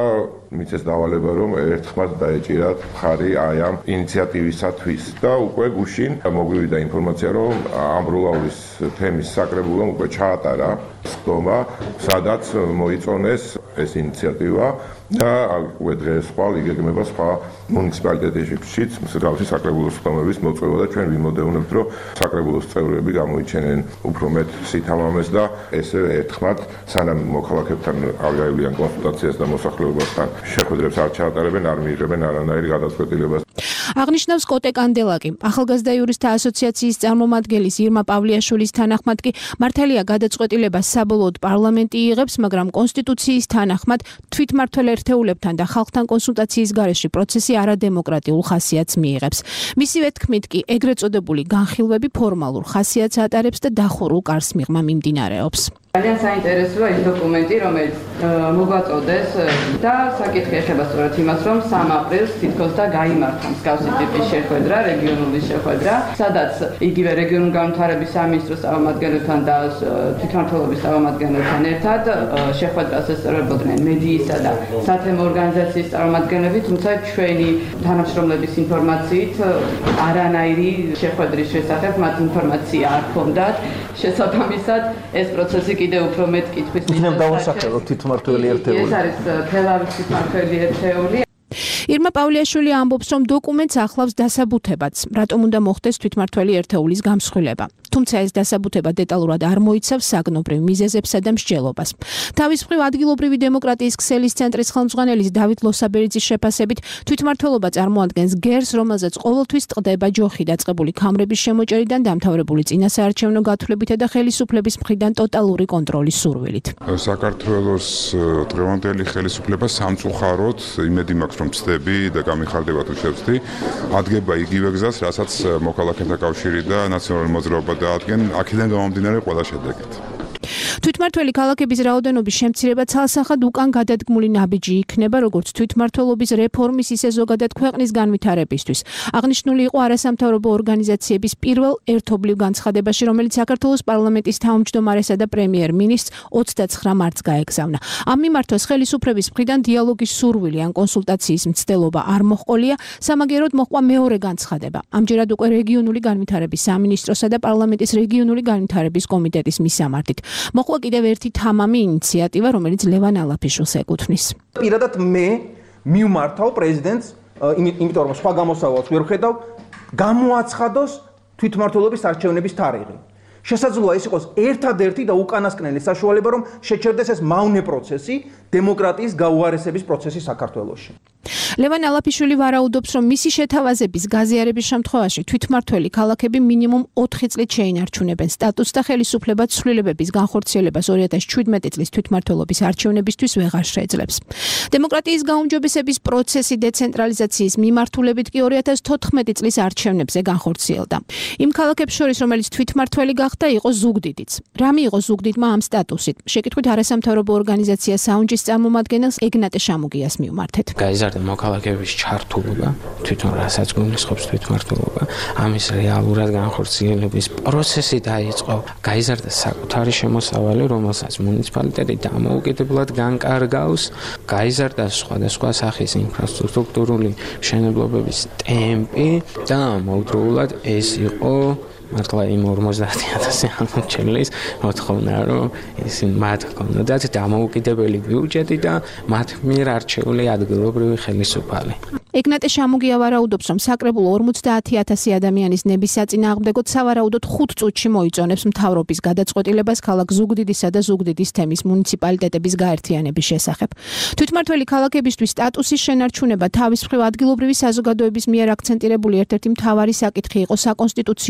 მიწეს დავალება, რომ ერთხმად დაეჭირათ მხარი აი ამ ინიციატივისათვის და უკვე გუშინ მოგვივიდა ინფორმაცია, რომ ამბროლაურის თემის საკრებულომ უკვე ჩაატარა სხდომა, სადაც მოიწონეს ეს ინიციატივა და უკვე დღეს ხვალ იგეგმება სხვა მუნიციპალიტეტებშიც მსგავსი საკრებულოს სხდომების მოწვევა და ჩვენ ვიმოდევნებთ, რომ საკრებულოს წევრები გამოიჩენენ უფრო მეტ სითამამეს და ესე ერთხმად სანამ მოქალაქეებთან არ გაივლიან კონსულტაციას და მოსახლეობასთან შეხვედრებს არ ჩაატარებენ, არ მიიღებენ არანაირ გადაწყვეტილებას. აღნიშნავს კოტე კანდელაკი, ახალგაზრდა იურისტთა ასოციაციის წარმომადგენლის ირმა პავლიაშვილის თანახმად კი მართალია გადაწყვეტილებას საბოლოოდ პარლამენტი იღებს, მაგრამ კონსტიტუციის თანახმად თვითმმართველ ერთეულებთან და ხალხთან კონსულტაციის გარეშე პროცესი არადემოკრატიულ ხასიათს მიიღებს. მისივე თქმით კი ეგრეთ წოდებული განხილვები ფორმალურ ხასიათს ატარებს და დახურულ კარს მიღმა მიმდინარეობს. ძალიან საინტერესოა ის დოკუმენტი, რომელიც მოგვაწოდეს და საკითხი ეხება სწორედ იმას, რომ სამ აპრილს თითქოს და გაიმართა მსგავსი ტიპის შეხვედრა, რეგიონული შეხვედრა, სადაც იგივე რეგიონული განვითარების სამინისტროს წარმომადგენლებთან და თვითმმართველობის წარმომადგენლებთან ერთად შეხვედრას ესწრებოდნენ მედიისა და სათემო ორგანიზაციის წარმომადგენლები, თუმცა ჩვენი თანამშრომლების ინფორმაციით არანაირი შეხვედრის შესახებ მათ ინფორმაცია არ ჰქონდათ. შესაბამისად ეს პროცესი კიდევ უფრო მეტ კითხვის იქნებ დავასახელოთ თვითმმართველი ერთეული. ეს არის თელავის თვითმმართველი ერთეული. ირმა პავლიაშვილი ამბობს, რომ დოკუმენტს ახლავს დასაბუთებაც, რატომ უნდა მოხდეს თვითმმართველი ერთეულის გამსხვილება. თუმცა ეს დასაბუთება დეტალურად არ მოიცავს საგნობრივ მიზეზებსა და მსჯელობას. თავის მხრივ ადგილობრივი დემოკრატიის ქსელის ცენტრის ხელმძღვანელის დავით ლოსაბერიძის შეფასებით, თვითმმართველობა წარმოადგენს გერს, რომელზეც ყოველთვის ტყდება ჯოხი დაწყებული ქამრების შემოჭერიდან დამთავრებული წინასაარჩევნო გათვლებითა და ხელისუფლების მხრიდან ტოტალური კონტროლის სურვილით. საქართველოს დღევანდელი ხელისუფლება სამწუხაროდ იმედი მაქვს, რომ ცდები და გამიხარდება თუ შევცდი, ადგება იგივე გზას, რასაც მოქალაქეთა კავშირი და ნაციონალური მოძრაობა დაადგენ, აქედან გამომდინარე ყველა შედეგით. თვითმმართველი ქალაქების რაოდენობის შემცირება ცალსახად უკან გადადგმული ნაბიჯი იქნება, როგორც თვითმმართველობის რეფორმის, ისე ზოგადად ქვეყნის განვითარებისთვის. აღნიშნული იყო არასამთავრობო ორგანიზაციების პირველ ერთობლივ განცხადებაში, რომელიც საქართველოს პარლამენტის თავმჯდომარესა და პრემიერ-მინისტრს ოცდაცხრა მარტს გაეგზავნა. ამ მიმართვას ხელისუფლების მხრიდან დიალოგის სურვილი ან კონსულტაციის მცდელობა არ მოჰყოლია, სამაგეროდ მოჰყვა მეორე განცხადება. ამჯერად უკვე რეგიონული განვითარების სამინისტროსა და პარლამენტის რეგიონული განვითარების კომიტეტის მისამართით. მოხდა კიდევ ერთი თამამი ინიციატივა, რომელიც ლევან ალაფიშვილს ეკუთვნის. პირადად მე მივმართავ პრეზიდენტს, იმიტომ რომ სხვა გამოსავალს ვერ ხედავ, გამოაცხადოს თვითმმართველობის არჩევნების თარიღი. შესაძლოა ეს იყოს ერთადერთი და უკანასკნელი საშუალება, რომ შეჩერდეს ეს მავნე პროცესი, დემოკრატიის გაუარესების პროცესი საქართველოში. ლევან ალაფიშვილი ვარაუდობს, რომ მისი შეთავაზების გაზიარების შემთხვევაში თვითმმართველი ქალაქები მინიმუმ ოთხი წლით შეინარჩუნებენ სტატუსს და ხელისუფლება ცვლილებების განხორციელებას ორი ათას შვიდმეტი წლის თვითმმართველობის არჩევნებისთვის ვეღარ შეძლებს. დემოკრატიის გაუმჯობესების პროცესი დეცენტრალიზაციის მიმართულებით კი ორი ათას თოთხმეტი წლის არჩევნებზე განხორციელდა. იმ ქალაქებს შორის, რომელიც თვითმმართველი გახდა, იყო ზუგდიდიც. რა მიიღო ზუგდიდმა ამ სტატუსით? შეკითხვით არასამთავრობო ორგანიზაცია საუნჯის წარმომადგენელს ეგნატე შამუგიას მივმართეთ. გაიზარდა მოქალაქეების ჩართულობა, თვითონ რასაც გულისხმობს თვითმმართველობა, ამის რეალურად განხორციელების პროცესი დაიწყო. გაიზარდა საკუთარი შემოსავალი, რომელსაც მუნიციპალიტეტი დამოუკიდებლად განკარგავს. გაიზარდა სხვადასხვა სახის ინფრასტრუქტურული მშენებლობების ტემპი და მოუდროულად ეს იყო მართლა იმ ორმოცდაათი ათასი აღმოჩენილის მოთხოვნა, რომ ისინი მათ ჰქონდათ დამოუკიდებელი ბიუჯეტი და მათ მიერ არჩეული ადგილობრივი ხელისუფალი. ეგნატე შამუგია ვარაუდობს, რომ საკრებულო ორმოცდაათი ათასი ადამიანის ნების საწინააღმდეგოდ სავარაუდოდ ხუთ წუთში მოიწონებს მთავრობის გადაწყვეტილებას ქალაქ ზუგდიდისა და ზუგდიდის თემის მუნიციპალიტეტების გაერთიანების შესახებ. თვითმმართველი ქალაქებისთვის სტატუსის შენარჩუნება თავის მხრივ ადგილობრივი საზოგადოების მიერ აქცენტირებული ერთ-ერთი მთავარი საკითხი იყო საკონსტიტუციო ცვლილების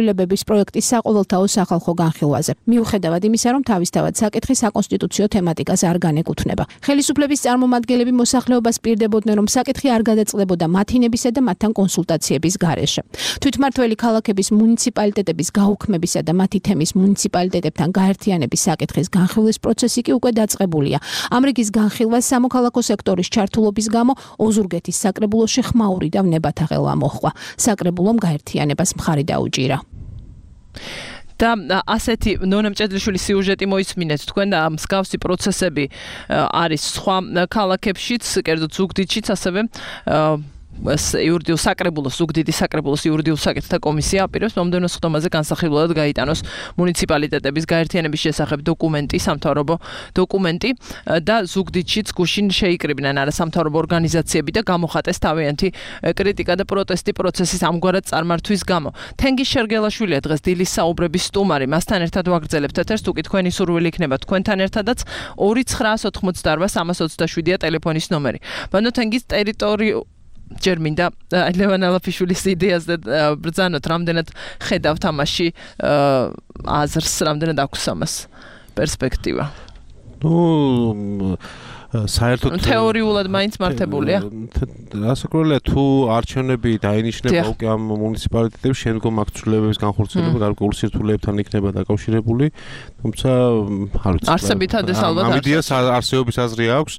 ცვლილებების პროექტის საყოველთაო სახალხო განხილვაზე. მიუხედავად იმისა, რომ თავისთავად საკითხი საკონსტიტუციო თემატიკას არ განეკუთვნება. ხელისუფლების წარმომადგენლები მოსახლეობას პირდებოდნენ, რომ საკითხი არ გადაწყდებოდა მათინებისა და მათთან კონსულტაციების გარეშე. თვითმმართველი ქალაქების მუნიციპალიტეტების გაუქმებისა და მათი თემის მუნიციპალიტეტებთან გაერთიანების საკითხის განხილვის პროცესი კი უკვე დაწყებულია. ამ რიგის განხილვას სამოქალაქო სექტორის ჩართულობის გამო ოზურგეთის საკრებულოში ხმაური და ვნებათა ხელვა მოჰყვა. საკრებულომ გაერთიანებას მხარი დაუჭირა. და ასეთი ნონა მჭედლიშვილის სიუჟეტი მოისმინეთ თქვენ და მსგავსი პროცესები არის სხვა ქალაქებშიც, კერძოდ ზუგდიდშიც, ასევე იურიდიულ საკრებულოს, ზუგდიდის საკრებულოს იურიდიულ საკითხთა კომისია აპირებს მომდევნო სხდომაზე განსახილველად გაიტანოს მუნიციპალიტეტების გაერთიანების შესახებ დოკუმენტი, სამთავრობო დოკუმენტი და ზუგდიდშიც გუშინ შეიკრიბნენ არასამთავრობო ორგანიზაციები და გამოხატეს თავიანთი კრიტიკა და პროტესტი პროცესის ამგვარად წარმართვის გამო. თენგიზ შერგელაშვილია დღეს დილის საუბრების სტუმარი, მასთან ერთად ვაგრძელებთ ეთერს, თუ კი თქვენი სურვილი იქნება თქვენთან ერთადაც ორი ცხრა ოცდაოთხმოცდაარბა სამას ოცდაშვიდია ტელეფონის ნომერი. ბანო თენგიზ ტერიტორიულ ჯერ მინდა ლევან ალაფიშვილის იდეაზე ბრძანოთ, რამდენად ხედავთ ამაში აზრს, რამდენად აქვს ამას პერსპექტივა. ნუ საერთოდ თეორიულად მაინც მართებულია. რასაკვირველია, თუ არჩევნები დაინიშნება უკვე ამ მუნიციპალიტეტებში, შემდგომ აქ ცვლილებების განხორციელება გარკვეულ სირთულეებთან იქნება დაკავშირებული, თუმცა არ ვიცი. არსებითადეს ალბათ ამ იდეას არსებობის აზრი აქვს,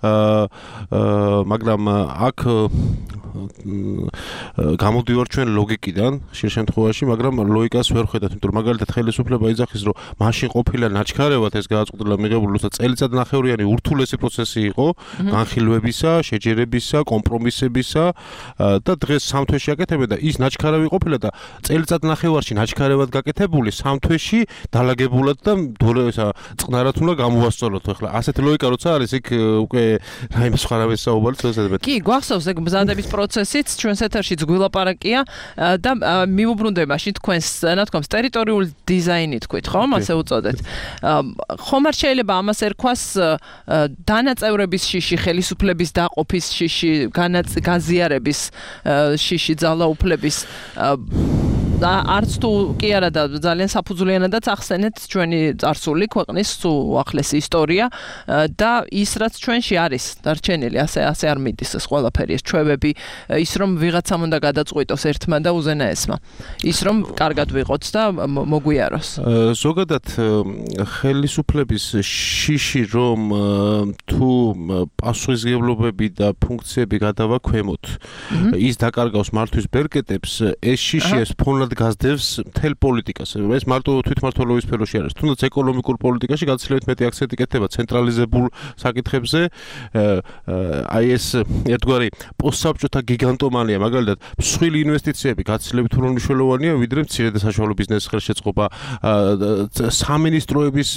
მაგრამ აქ გამოდივარ ჩვენ ლოგიკიდან ხშირ შემთხვევაში, მაგრამ ლოგიკას ვერ ხედავთ, იმიტომ რომ მაგალითად ხელისუფლება იძახის, რომ მაშინ ყოფილა ნაჩქარევად ეს გადაწყვეტილება მიღებული, როცა წელიწადნახევრიანი ურთულესი პროცესი იყო განხილვებისა, შეჯერებისა, კომპრომისებისა და დღეს სამ თვეში აკეთებენ და ის ნაჩქარავი ყოფილა და წელიწადნახევარში ნაჩქარევად გაკეთებული სამ თვეში დალაგებულად და ესა წყნარად უნდა გამოვასწოროთ. ახლა ასეთი ლოგიკა როცა არის, იქ უკვე რაიმე სხვა რამეს საუბარი წელიწადად. კი, გვახსოვს ეგ მზადების პროცესიც ჩვენს ეთერშიც გვილაპარაკია და მიუბრუნდება მაშინ თქვენს ნათქვამს ტერიტორიული დიზაინი თქვით, ხომ? ასე უწოდეთ. ხომ არ შეიძლება ამას ერქვას დანაწევრების შიში, ხელისუფლების დაყოფის შიში, გაზიარების შიში, ძალაუფლების არც თუ კი არა და ძალიან საფუძვლიანადაც ახსენეთ ჩვენი წარსული ქვეყნის უახლესი ისტორია და ის რაც ჩვენში არის დარჩენილი, ასე ასე არ მიდის ეს ყველაფერი, ეს ჩვევები, ის რომ ვიღაცამ უნდა გადაწყვიტოს ერთმა და უზენაესმა, ის რომ კარგად ვიყოთ და მოგვიაროს. ზოგადად ხელისუფლების შიში რომ თუ პასუხისმგებლობები და ფუნქციები გადავაქვემოთ, ის დაკარგავს მართვის ბერკეტებს, ეს შიში ეს ფონად გაზდევს მთელ პოლიტიკას. ეს მარტო თვითმმართველობის სფეროში არის. თუნდაც ეკონომიკურ პოლიტიკაში გაცილებით მეტი აქცენტი კეთდება ცენტრალიზებულ საკითხებზე. აი ეს ერთგვარი პოსტსაბჭოთა გიგანტომანია, მაგალითად, მსხვილი ინვესტიციები გაცილებით უფრო მნიშვნელოვანია, ვიდრე მცირე და საშუალო ბიზნესის ხელშეწყობა. სამინისტროების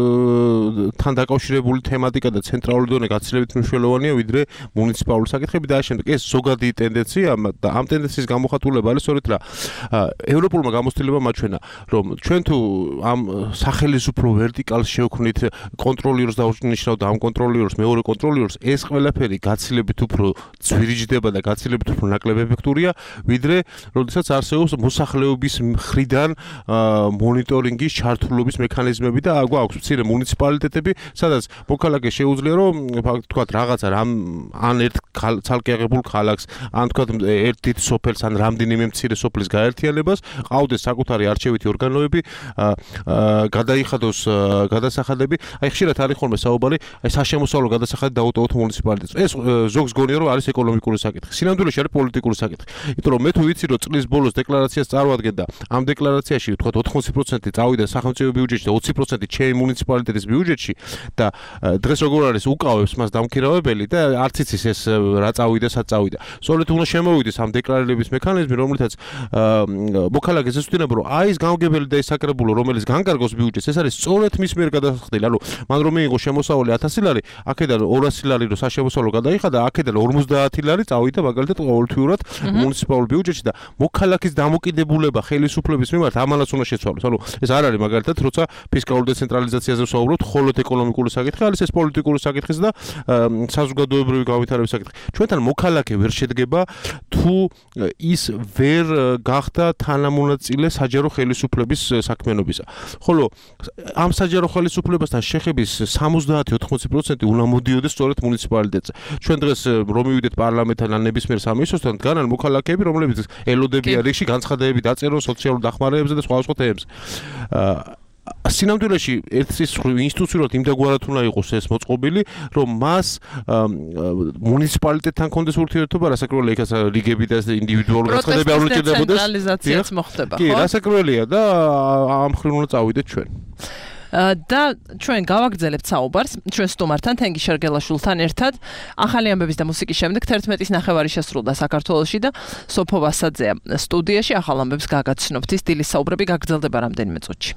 თან დაკავშირებული თემატიკა და ცენტრალური დონე გაცილებით მნიშვნელოვანია, ვიდრე მუნიციპალური საკითხები და ამ ეს ზოგადი ტენდენცია და ამ ტენდენციის გამოხატულება არის სწორედ რა. ევროპულმა გამოცდილებამ აჩვენა, რომ ჩვენ თუ ამ სახელისუფლო ვერტიკალს შევქმნით კონტროლიერს და უნიშნავთ ამ კონტროლიერს, მეორე კონტროლიერს, ეს ყველაფერი გაცილებით უფრო ძვირიჯდება და გაცილებით უფრო ნაკლებ ეფექტურია, ვიდრე როდესაც არსებობს მოსახლეობის მხრიდან მონიტორინგის ჩართულობის მექანიზმები და გვაქვს მცირე მუნიციპალიტეტები, სადაც მოქალაქე შეუძლია რომ თქვათ რაღაცა რამ ან ერთ ცალკე აღებულ ქალაქს, ან თქვათ ერთ დიდ სოფელს, ან რამდენიმე მცირე სოფლის გაერთიანებას ყავდეს საკუთარი არჩევითი ორგანოები, გადაიხადოს გადასახადები. აი ხშირად არის ხოლმე საუბარი, აი საშემოსავლო გადასახადი დაუტოვოთ მუნიციპალიტეტს. ეს ზოგს გონია რომ არის ეკონომიკური საკითხი. სინამდვილეში არის პოლიტიკური საკითხი. იმიტომ რომ მე თუ ვიცი რომ წლის ბოლოს დეკლარაციას წარმოადგენ და ამ დეკლარაციაში ვთქვათ ოთხმოცი პროცენტი წავიდა სახელმწიფო ბიუჯეტში და ოცი პროცენტი ჩემი მუნიციპალიტეტის ბიუჯეტში და დღეს როგორ არის უკავებს მას დამქირავებელი და არც იცის ეს რა წავიდა, სად წავიდა. სწორედ უნდა შემოვიდეს ამ დეკლარირების მექანიზმი, რომლითაც მოქალაქეს ესვთინებო რომ აი ეს გამგებელი და ეს საკრებულო რომელიც განკარგოს ბიუჯეტს, ეს არის სწორედ მის მიერ გადასახდილი. ანუ მან რომ მიიღო შემოსავალი ათასი ლარი, აქედან ორასი ლარი რო საშემოსავლო გადაიხადა, აქედან ორმოცდაათი ლარი წავიდა მაგალითად ყოველთვიურად მუნიციპალურ ბიუჯეტში და მოქალაქის დამოკიდებულება ხელისუფლების მიმართ ამანაც უნდა შეცვალოს. ანუ ეს არ არის მაგალითად როცა ფისკალურ დეცენტრალიზაციაზე ვსაუბრობთ, მხოლოდ ეკონომიკური საკითხი არის, ეს პოლიტიკური საკითხიც და საზოგადოებრივი განვითარების საკითხი. ჩვენთან მოქალაქე ვერ შედგება თუ ის ვერ გახდა თანამონაწილე საჯარო ხელისუფლების საქმიანობისა. ხოლო ამ საჯარო ხელისუფლებასთან შეხების სამოცდაათი ოთხმოცი პროცენტი უნდა მოდიოდეს სწორედ მუნიციპალიტეტზე. ჩვენ დღეს რომ მივიდეთ პარლამენტთან ან ნებისმიერ სამინისტროსთან დგანან მოქალაქეები, რომლებიც ელოდებიან რიგში განცხადებები დაწერონ სოციალურ დახმარებებზე და სხვა სხვა თემებზე. სინამდვილეში ერთის ინსტიტუციურად იმდაგვარად უნდა იყოს ეს მოწყობილი, რომ მას მუნიციპალიტეტთან კონდეს ურთიერთობა, რასაკვირველია, იქაც რიგები და ინდივიდუალური განცხადებები არ უნდა ჭირდებოდეს. ცენტრალიზაციაც მოხდება, ხო? კი, რასაკვირველია და ამ მხრივ უნდა წავიდეთ ჩვენ. და ჩვენ გავაგრძელებთ საუბარს ჩვენ სტუმართან თენგი შერგელაშვილთან ერთად. ახალი ამბების და მუსიკის შემდეგ თერთმეტის ნახევარი შესრულდა საქართველოში და სოფო ვასაძეა სტუდიაში. ახალ ამბებს გაგაცნობთ. ის დილის საუბრები გაგრძელდება რამდენიმე წუთში.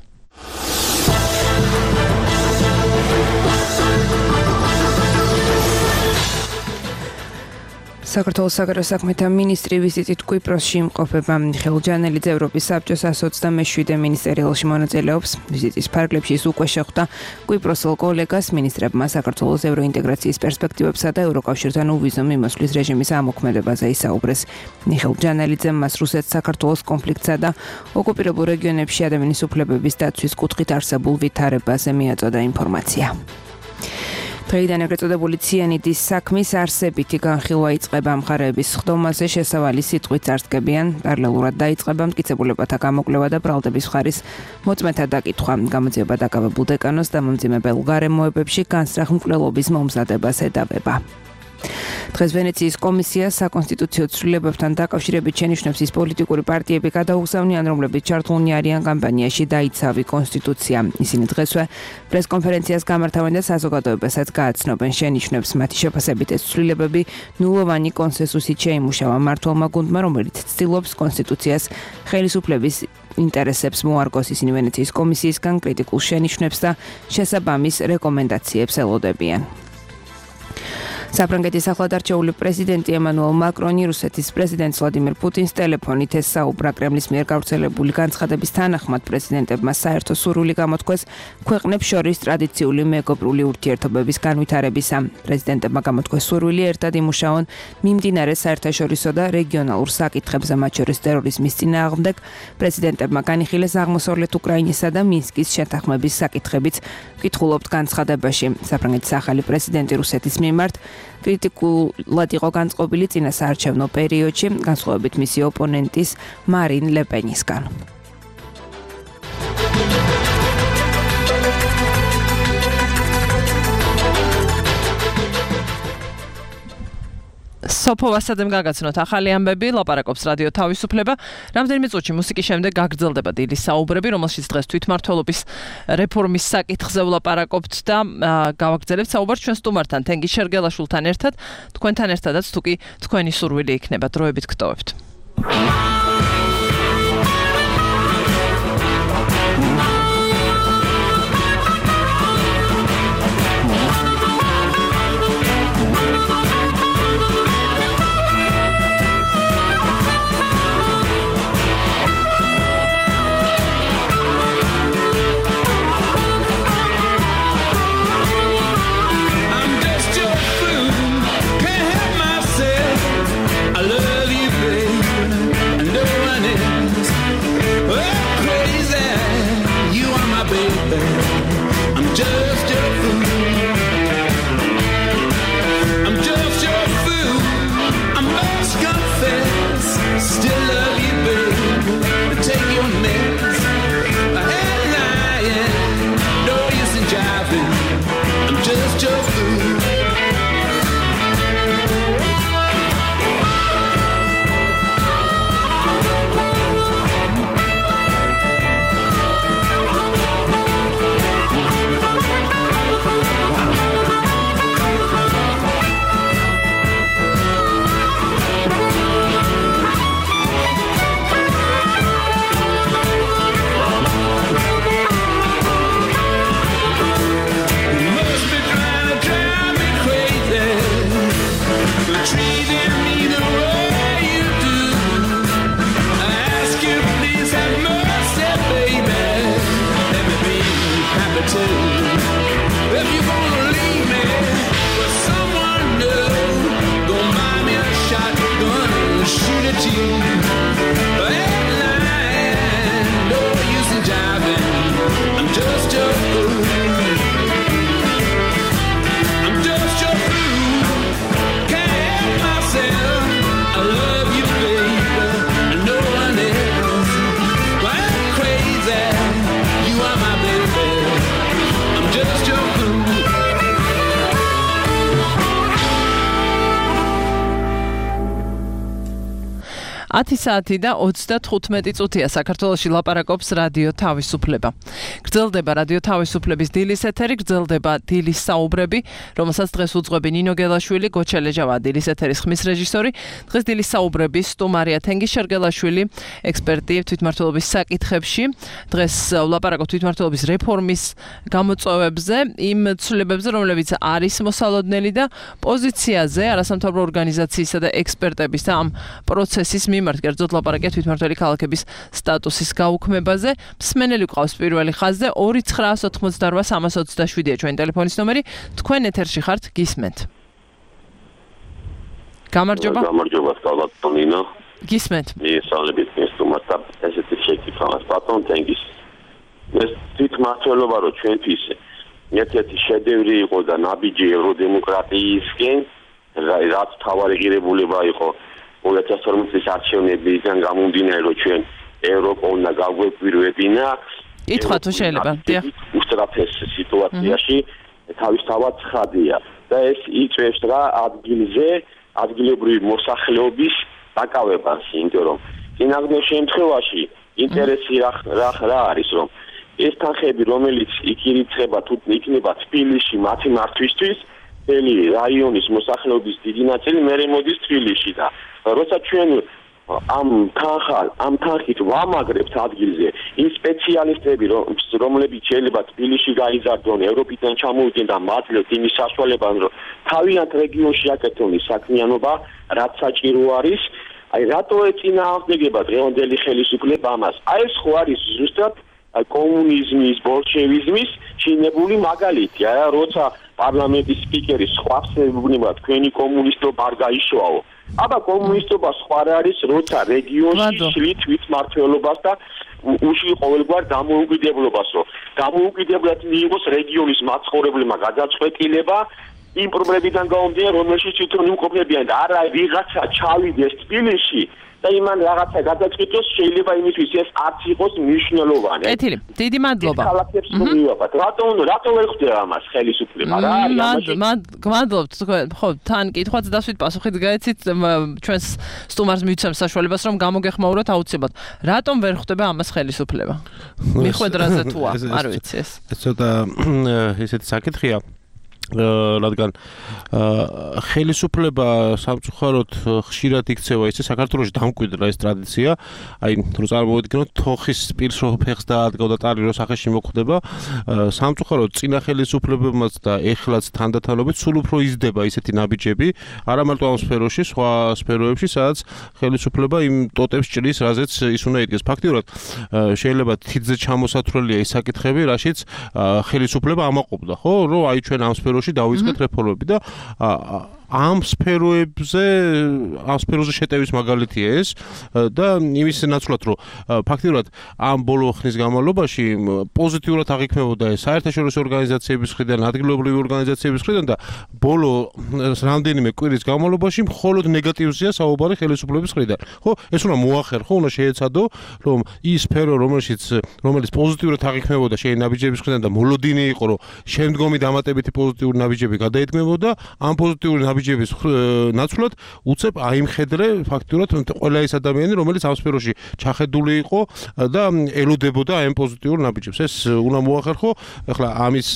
საქართველოს საგარეო საქმეთა მინისტრი ვიზიტით კვიპროსში იმყოფება. მიხეილ ჯანელიძე ევროპის საბჭოს εκατს ოცდამეშვიდე მინისტერიალში მონაწილეობს. ვიზიტის ფარგლებში ის უკვე შეხვდა კვიპროსელ კოლეგას. მინისტრებმა საქართველოს ევროინტეგრაციის პერსპექტივებსა და ევროკავშირთან უვიზო მიმოსვლის რეჟიმის ამოქმედებაზე ისაუბრეს. მიხეილ ჯანელიძემ მას რუსეთს საქართველოს კონფლიქტსა და ოკუპირებულ რეგიონებში ადამიანის უფლებების დაცვის კუთხით არსებულ ვითარებაზე მიაწოდა ინფორმაცია. დღეიდან ეგრეთ წოდებული ციანიდის საქმის არსებითი განხილვა იწყება. მხარეების სხდომაზე შესავალი სიტყვით არ დგებიან. პარალელურად დაიწყება მტკიცებულებათა გამოკვლევა და ბრალდების მხარის მოწმეთა დაკითხვა. გამოძიება დაკავებულ დეკანოს და მომძიმებელ გარემოებებში განსწრახ მკვლელობის მომზადებას ედავება. დღეს ვენეციის კომისია საკონსტიტუციო ცვლილებებთან დაკავშირებით შენიშნებს ის პოლიტიკური პარტიები გადაუგზავნიან, რომლებიც ჩართულნი არიან კამპანიაში დაიცავი კონსტიტუცია. ისინი დღესვე პრესკონფერენციას გამართავენ და საზოგადოებასაც გააცნობენ შენიშნებს. მათი შეფასებით ეს ცვლილებები ნულოვანი კონსენსუსით შეიმუშავა მმართველმა გუნდმა, რომელიც ცდილობს კონსტიტუციას ხელისუფლების ინტერესებს მოარგოს. ისინი ვენეციის კომისიისგან კრიტიკულ შენიშვნებს და შესაბამის რეკომენდაციებს ელოდებიან. საფრანგეთის ახლადარჩეული პრეზიდენტი ემანუელ მაკრონი რუსეთის პრეზიდენტ ვლადიმირ პუტინს ტელეფონით ესაუბრა. კრემლის მიერ გავრცელებული განცხადების თანახმად პრეზიდენტებმა საერთო სურვილი გამოთქვეს ქვეყნებს შორის ტრადიციული მეგობრული ურთიერთობების განვითარებისა. პრეზიდენტებმა გამოთქვეს სურვილი ერთად იმუშაონ მიმდინარე საერთაშორისო და რეგიონალურ საკითხებზე, მათ შორის ტერორიზმის წინააღმდეგ. პრეზიდენტებმა განიხილეს აღმოსავლეთ უკრაინისა და მინსკის შეთანხმების საკითხებიც კითხულობთ განცხადებაში. საფრანგეთის ახალი პრეზიდენტი რუსეთის მიმართ კრიტიკულად იყო განწყობილი წინა საარჩევნო პერიოდში, განსხვავებით მისი ოპონენტის მარინ ლეპენისგან. სოფო ვასაძემ გაგაცნოთ ახალი ამბები, ლაპარაკობს რადიო თავისუფლება. რამდენიმე წუთში მუსიკის შემდეგ გაგრძელდება დილის საუბრები, რომელშიც დღეს თვითმმართველობის რეფორმის საკითხზე ვლაპარაკობთ და გავაგრძელებთ საუბარს ჩვენ სტუმართან თენგი შერგელაშვილთან ერთად. თქვენთან ერთადაც თუ კი თქვენი სურვილი იქნება, დროებით გტოვებთ. I love you, babe. ათი საათი და ოცდათხუთმეტი წუთია საქართველოში ლაპარაკობს რადიო თავისუფლება. გრძელდება რადიო თავისუფლების დილის ეთერი, გრძელდება დილის საუბრები, რომელსაც დღეს უძღვები ნინო გელაშვილი, გოჩელეჯავა დილის ეთერის ხმის რეჟისორი. დღეს დილის საუბრების სტუმარია თენგიშერგელაშვილი, ექსპერტი თვითმმართველობის საკითხებში. დღეს ვლაპარაკობთ თვითმმართველობის რეფორმის გამოწვევებზე, იმ ცვლილებებზე, რომლებიც არის მოსალოდნელი და პოზიციაზე არასამთავრობო ორგანიზაციისა და ექსპერტების და ამ პროცესის მიმართ კერძოდ ლაპარაკია თვითმმართველი ქალაქების სტატუსის გაუქმებაზე. მსმენელი გვყავს პირველი ხაზზე ორი ცხრაას ოთხმოცდაორვა სამას ოცდაშვიდია ჩვენი ტელეფონის ნომერი. თქვენ ეთერში ხართ, გისმენთ. გამარჯობა. გამარჯობა, სტალატონინო. გისმენთ. მიესალმებით სტუმართა ესეთი შეკითხვას ბატონ თენგის. ეს თვითმმართველობა რო ჩვენთვის ერთ-ერთი შედევრი იყო და ნაბიჯი ევროდემოკრატიისკენ, რაც თავარი ღირებულება იყო ორი ათას ორმოცი წლის არჩევნებიდან გამომდინარე, რომ ჩვენ ევროპა უნდა გავგვეკვირვებინა. ითქვა თუ შეიძლება, დიახ. უსწრაფეს სიტუაციაში თავისთავად ცხადია და ეს იწვევს რა ადგილზე ადგილობრივი მოსახლეობის დაკავებას, იმიტომ რომ წინაგრძელ შემთხვევაში ინტერესი რა რა არის, რომ ეს თანხები, რომელიც იქირიცხება თუ იქნება თბილისში მათი მართვისთვის, მთელი რაიონის მოსახლეობის დიდი ნაწილი მერე მოდის თბილისში და როცა ჩვენ ამ თანხალ, ამ თანხით ვამაგრებთ ადგილზე იმ სპეციალისტები, რომლებიც შეიძლება თბილისში გაიზარდონ, ევროპიდან ჩამოვიდნენ და მადლობთ იმის საშუალებამ, რომ თავიანთ რეგიონში აკეთონ საქმიანობა, რაც საჭირო არის. აი რატო ეწინააღმდეგება დღევანდელი ხელისუფლება ამას? აი ეს ხო არის ზუსტად კომუნიზმის, ბოლშევიზმის შინებული მაგალითი. აი როცა პარლამენტის სპიკერი სხვას ეუბნება თქვენი კომუნისტობა არ გაიშოაო. აბა კომუნისტობა სხვა არის, როცა რეგიონში შლით თვითმმართველობას და უში ყოველგვარ დამოუკიდებლობას, რომ დამოუკიდებლად მიიღოს რეგიონის მაცხოვრებლებმა გადაწყვეტილება იმ პრობლემებიდან გამომდინარე, რომელშიც თვითონ იმყოფებიან და არა ვიღაცა ჩავიდეს თბილისში და იმან რაღაცა გადაწყვიტოს, შეიძლება იმისთვის ეს არც იყოს მნიშვნელოვანი. კეთილი, დიდი მადლობა. ქალაქებს მომივაბად. რატომ რატომ ვერ ხდება ამას ხელისუფლება? რა არის ამაში? მადლობთ, ხო, თან კითხვაც დასვით პასუხით გაეცით, ჩვენს სტუმარს მივცემ საშუალებას, რომ გამოგეხმაუროთ აუცილებლად. რატომ ვერ ხდება ამას ხელისუფლება? მიხვედრაზე თუა, არ ვიცი ეს. ეს ცოტა ესეთი საკითხია. რადგან ხელისუფლება სამწუხაროდ ხშირად იქცევა ისე საქართველოში დამკვიდრა ეს ტრადიცია, აი რო წარმოვიდგინოთ თოხის პირს რო ფეხს დაადგავ და ტარი რო სახეში მოხვდება, სამწუხაროდ წინა ხელისუფლებებმაც და ეხლაც თანდათანობით სულ უფრო იზრდება ისეთი ნაბიჯები, არა მარტო ამ სფეროში, სხვა სფეროებში, სადაც ხელისუფლება იმ ტოტებს ჭრის, რაზეც ის უნდა იდგეს. ფაქტიურად შეიძლება თითზე ჩამოსათვლელია ის საკითხები, რაშიც ხელისუფლება ამაყობდა, ხო, რომ აი ჩვენ ამ სფეროში დავიწყეთ რეფორმები და ამ სფეროებზე, ამ სფეროზე შეტევის მაგალითია ეს და იმის ნაცვლად, რომ ფაქტიურად ამ ბოლო ხნის განმავლობაში პოზიტიურად აღიქმებოდა ეს საერთაშორისო ორგანიზაციების მხრიდან, ადგილობრივი ორგანიზაციების მხრიდან და ბოლო რამდენიმე კვირის განმავლობაში მხოლოდ ნეგატივზეა საუბარი ხელისუფლების მხრიდან. ხო, ეს უნდა მოახერხო, უნდა შეეცადო, რომ ის სფერო, რომელშიც რომელიც პოზიტიურად აღიქმებოდა შენი ნაბიჯების მხრიდან და მოლოდინი იყო, რომ შემდგომი დამატებითი პოზიტიური ნაბიჯები გადაიქმებოდა, ამ პოზიტიური ნაბიჯების ნაცვლად უცებ აიმხედრე ფაქტურად ყველა ის ადამიანი, რომელიც ამ სფეროში ჩახედული იყო და ელოდებოდა ამ პოზიტიურ ნაბიჯებს. ეს უნდა მოახერხო. ახლა ამის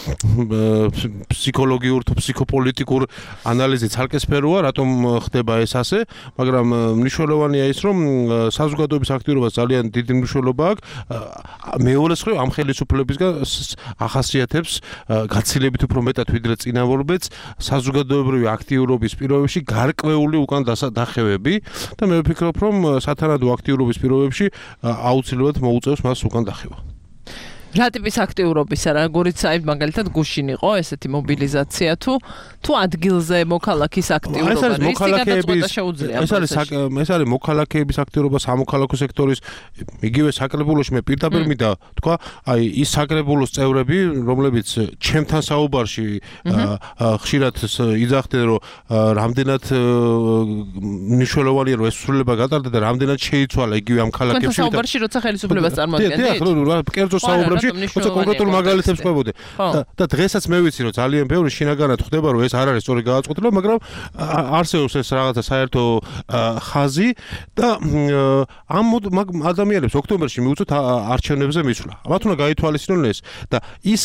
ფსიქოლოგიურ თუ ფსიქოპოლიტიკურ ანალიზი ცალკე სფეროა, რატომ ხდება ეს ასე, მაგრამ მნიშვნელოვანია ის, რომ საზოგადოების აქტიურობას ძალიან დიდი მნიშვნელობა აქვს. მეორეს მხრივ ამ ხელისუფლებისგან ახასიათებს გაცილებით უფრო მეტად ვიდრე წინამორბედს საზოგადოებრივი აქტიურობის პირობებში გარკვეული უკან დახევები და მე ვფიქრობ, რომ სათანადო აქტიურობის პირობებში აუცილებლად მოუწევს მას უკან დახევა. რა ტიპის აქტიურობისა, როგორიც აი მაგალითად გუშინ იყო ესეთი მობილიზაცია თუ თუ ადგილზე მოქალაქის აქტიურობა, ეს არის მოქალაქეების ეს არის ეს არის მოქალაქეების აქტიურობა სამოქალაქო სექტორის იგივე საკრებულოში მე პირდაპირ მინდა თქვა, აი ის საკრებულოს წევრები, რომლებიც ჩემთან საუბარში ხშირად იძახდნენ, რომ რამდენად მნიშვნელოვანია რომ ეს სრულება გატარდა და რამდენად შეიცვალა იგივე ამ ქალაქებში. საუბარში როცა ხელისუფლებას წარმოადგენთ. დიახ, რა კერძო საუბრები პროექტებში, როცა კონკრეტულ მაგალითებს ყვებოდი. და დღესაც მე ვიცი, რომ ძალიან ბევრი შინაგანად ხდება, რომ ეს არ არის სწორი გადაწყვეტილება, მაგრამ არსებობს ეს რაღაცა საერთო ხაზი და ამ ადამიანებს ოქტომბერში მიუწვეთ არჩევნებზე მისვლა. მათ უნდა გაითვალისწინონ ეს და ის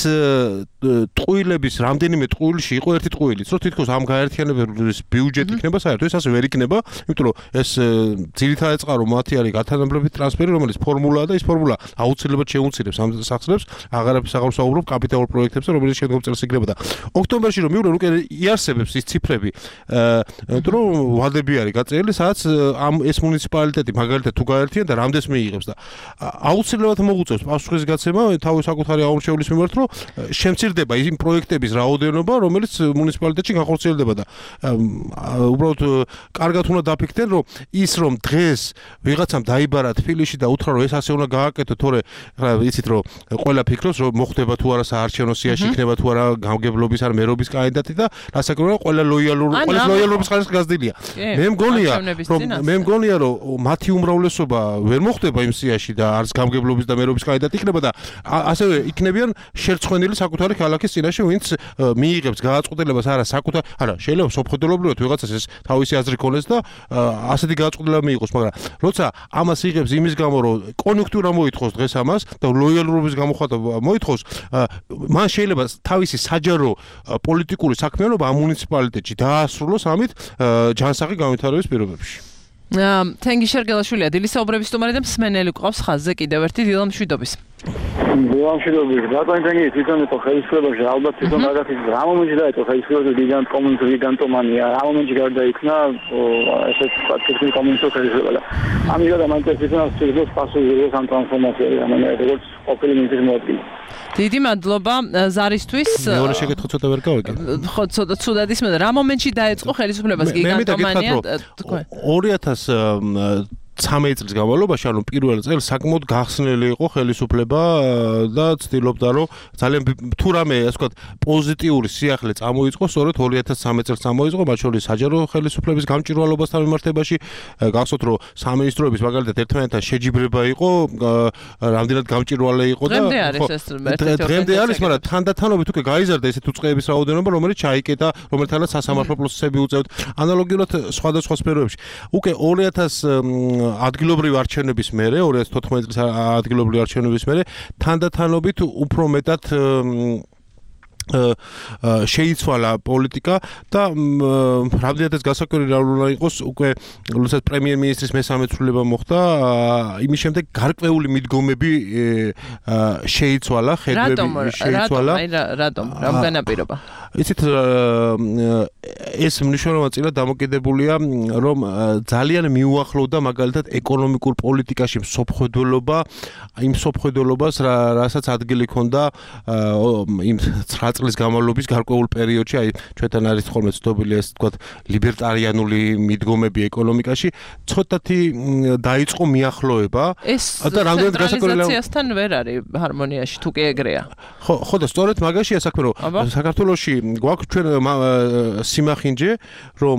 ტყუილების რამდენიმე ტყუილში იყო ერთი ტყუილიც, რომ თითქოს ამ გაერთიანების ბიუჯეტი იქნება საერთო, ეს ასე ვერ იქნება, იმიტომ რომ ეს ძირითადად წყარო მათი არის გათანაბრებით ტრანსფერი, რომელიც ფორმულაა და ის ფორმულა აუცილებლად შეუცილებს ამ სახსრებს აღარაფერს აღარ ვსაუბრობ კაპიტალურ პროექტებზე, რომელიც შემდგომ წელს იქნება და ოქტომბერში რომ მივლენ უკვე იარსებებს ის ციფრები, იმიტომ რომ ვადები არის გაწერილი, სადაც ამ ეს მუნიციპალიტეტი მაგალითად თუ გაერთიან და რამდენს მიიღებს და აუცილებლად მოუწევს პასუხისგაცემა თავის საკუთარი აუმრჩევლის მიმართ, რომ შემცირდება იმ პროექტების რაოდენობა, რომელიც მუნიციპალიტეტში განხორციელდება და უბრალოდ კარგად უნდა დაფიქრდნენ, რომ ის რომ დღეს ვიღაცამ დაიბარა თბილისში და უთხრა, რომ ეს ასე უნდა გააკეთო, თორე იცით რომ ყველა ფიქრობს, რომ მოხდება თუ არა საარჩევნო სიაში, იქნება თუ არა გამგებლობის ან მერობის კანდიდატი და რასაკვირველია ყველა ლოიალური, ყველა ლოიალობის ხარისხი გაზრდილია. მე მგონია, რომ მე მგონია, რომ მათი უმრავლესობა ვერ მოხდება იმ სიაში და არც გამგებლობის და მერობის კანდიდატი იქნება და ასევე იქნებიან შერცხვენილი საკუთარი ქალაქის წინაშე, ვინც მიიღებს გადაწყვეტილებას არა საკუთარ, არა, შეიძლება სოფხოდელობრივად ვიღაცას ეს თავისი აზრი ქონდეს და ასეთი გადაწყვეტილება მიიღოს, მაგრამ როცა ამას იღებს იმის გამო, რომ კონიუნქტურა მოითხოვს დღეს ამას და ლოიალურობის გამოხატვა მოითხოვს, მან შეიძლება თავისი საჯარო პოლიტიკური საქმიანობა ამ მუნიციპალიტეტში დაასრულოს ამით ჯანსაღი განვითარების პირობებში. თენგი შერგელაშვილია დილის საუბრების სტუმარი და მსმენელი ყავს ხაზზე კიდევ ერთი დილა მშვიდობის. დილა მშვიდობის. ბატონო თენგი თვითონ იყო ხელისუფლებაში ალბათ თვითონ გადაფიქრე რა მომენტში დაიწყო ხელისუფლება გიგანტ კომუნისტური გიგანტომანია რა მომენტში გარდაიქმნა ესეთ პარტიული კომუნისტური ხელისუფლება და ამიტომ ამანტესიდან შეიძლება პასუხი ამ ტრანსფორმაციაზე ამან როგორც ყოფილი მინისტრის მოადგილე. დიდი მადლობა ზარისთვის. მეორე შეკითხვა ცოტა ვერ გავაკეთე. ხო, ცოტა ცუდად ისმოდა. რა მომენტში დაიწყო ხელისუფლებას გიგანტომანია? ორი ათას ცამეტი წლის განმავლობაში, ანუ პირველ წელს საკმაოდ გახსნილი იყო ხელისუფლება და ცდილობდა, რომ ძალიან თუ რამე, ასე ვთქვათ, პოზიტიური სიახლე წამოიწყო, სწორედ ორი ათას ცამეტი წელს წამოიწყო, მათ შორის საჯარო ხელისუფლების გამჭვირვალობასთან მიმართებაში, გახსოვთ, რომ სამინისტროების მაგალითად ერთმანეთთან შეჯიბრება იყო, რამდენად გამჭვირვალე იყო და დღემდე არის ეს დღემდე არის, მაგრამ თანდათანობით უკვე გაიზარდა ესეთ უწყების რაოდენობა, რომელიც ჩაიკეტა, რომელთანაც სასამართლო პროცესები უწევთ, ანალოგიურად სხვადასხვა სფეროებში. უკვე ორი ათას ადგილობრივი არჩევნების მერე, ორი ათას თოთხმეტი წლის ადგილობრივი არჩევნების მერე, თანდათანობით უფრო მეტად შეიცვალა პოლიტიკა და რამდენადაც გასაკვირველი უნდა იყოს უკვე როდესაც პრემიერ-მინისტრის მესამე ცვლილება მოხდა, იმის შემდეგ გარკვეული მიდგომები შეიცვალა, ხედვები შეიცვალა. რატომ? რამ განაპირობა? იცით ეს მნიშვნელოვნად დამოკიდებულია, რომ ძალიან მიუახლოვდა მაგალითად ეკონომიკურ პოლიტიკაში მსოფლმხედველობა, იმ მსოფლმხედველობას, რასაც ადგილი ჰქონდა იმ ცხრა წლის განმავლობის გარკვეულ პერიოდში, აი ჩვენთან არის ხოლმე ცნობილი ეს თქვათ ლიბერტარიანული მიდგომები ეკონომიკაში, ცოტათი დაიწყო მიახლოება და რამდენად გასაკვირველია ვერ არის ჰარმონიაში თუ კი ეგრეა. ხო, ხო და სწორედ მაგაშია საქმე, რომ საქართველოში გვაქვს ჩვენ სიმახინჯე, რომ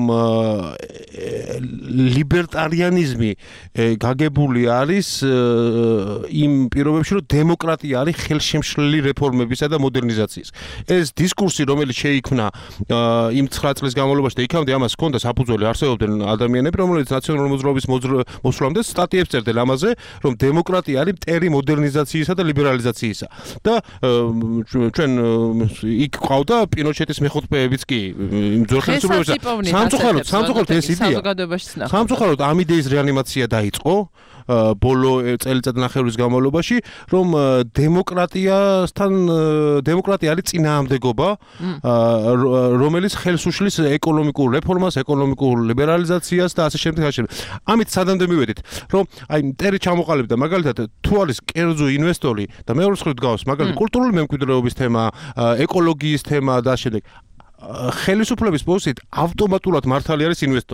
ლიბერტარიანიზმი გაგებული არის იმ პირობებში, რომ დემოკრატია არის ხელშემშლელი რეფორმებისა და მოდერნიზაციის. ეს დისკურსი, რომელიც შეიქმნა იმ ცხრა წლის განმავლობაში და იქამდე ამას ჰქონდა საფუძველი, არსებობდნენ ადამიანები, რომლებიც ნაციონალური მოძრაობის მოსვლამდე სტატიებს წერდნენ ამაზე, რომ დემოკრატია არის მტერი მოდერნიზაციისა და ლიბერალიზაციისა. და ჩვენ იქ ყავდა პინოჩეტის მეხუთბეებიც კი იმ ძველ ხელისუფლებაში. სამწუხაროდ, სამწუხაროდ ეს იდეა. სამწუხაროდ ამ იდეის რეანიმაცია დაიწყო ბოლო წელიწად ნახევრის განმავლობაში, რომ დემოკრატიასთან დემოკრატია არის წინააღმდეგობა, რომელიც ხელს უშლის ეკონომიკურ რეფორმას, ეკონომიკურ ლიბერალიზაციას და ასე შემდეგ. ამით სადამდე მივედით, რომ აი მტერი ჩამოყალიბდა, მაგალითად, თუ არის კერძო ინვესტორი და მეორე მხრივ დგავს, მაგალითად, კულტურული მემკვიდრეობის თემა, ეკოლოგიის თემა და ასე შემდეგ. ხელისუფლების პოზიციით ავტომატურად მართალი არის ინვესტორი.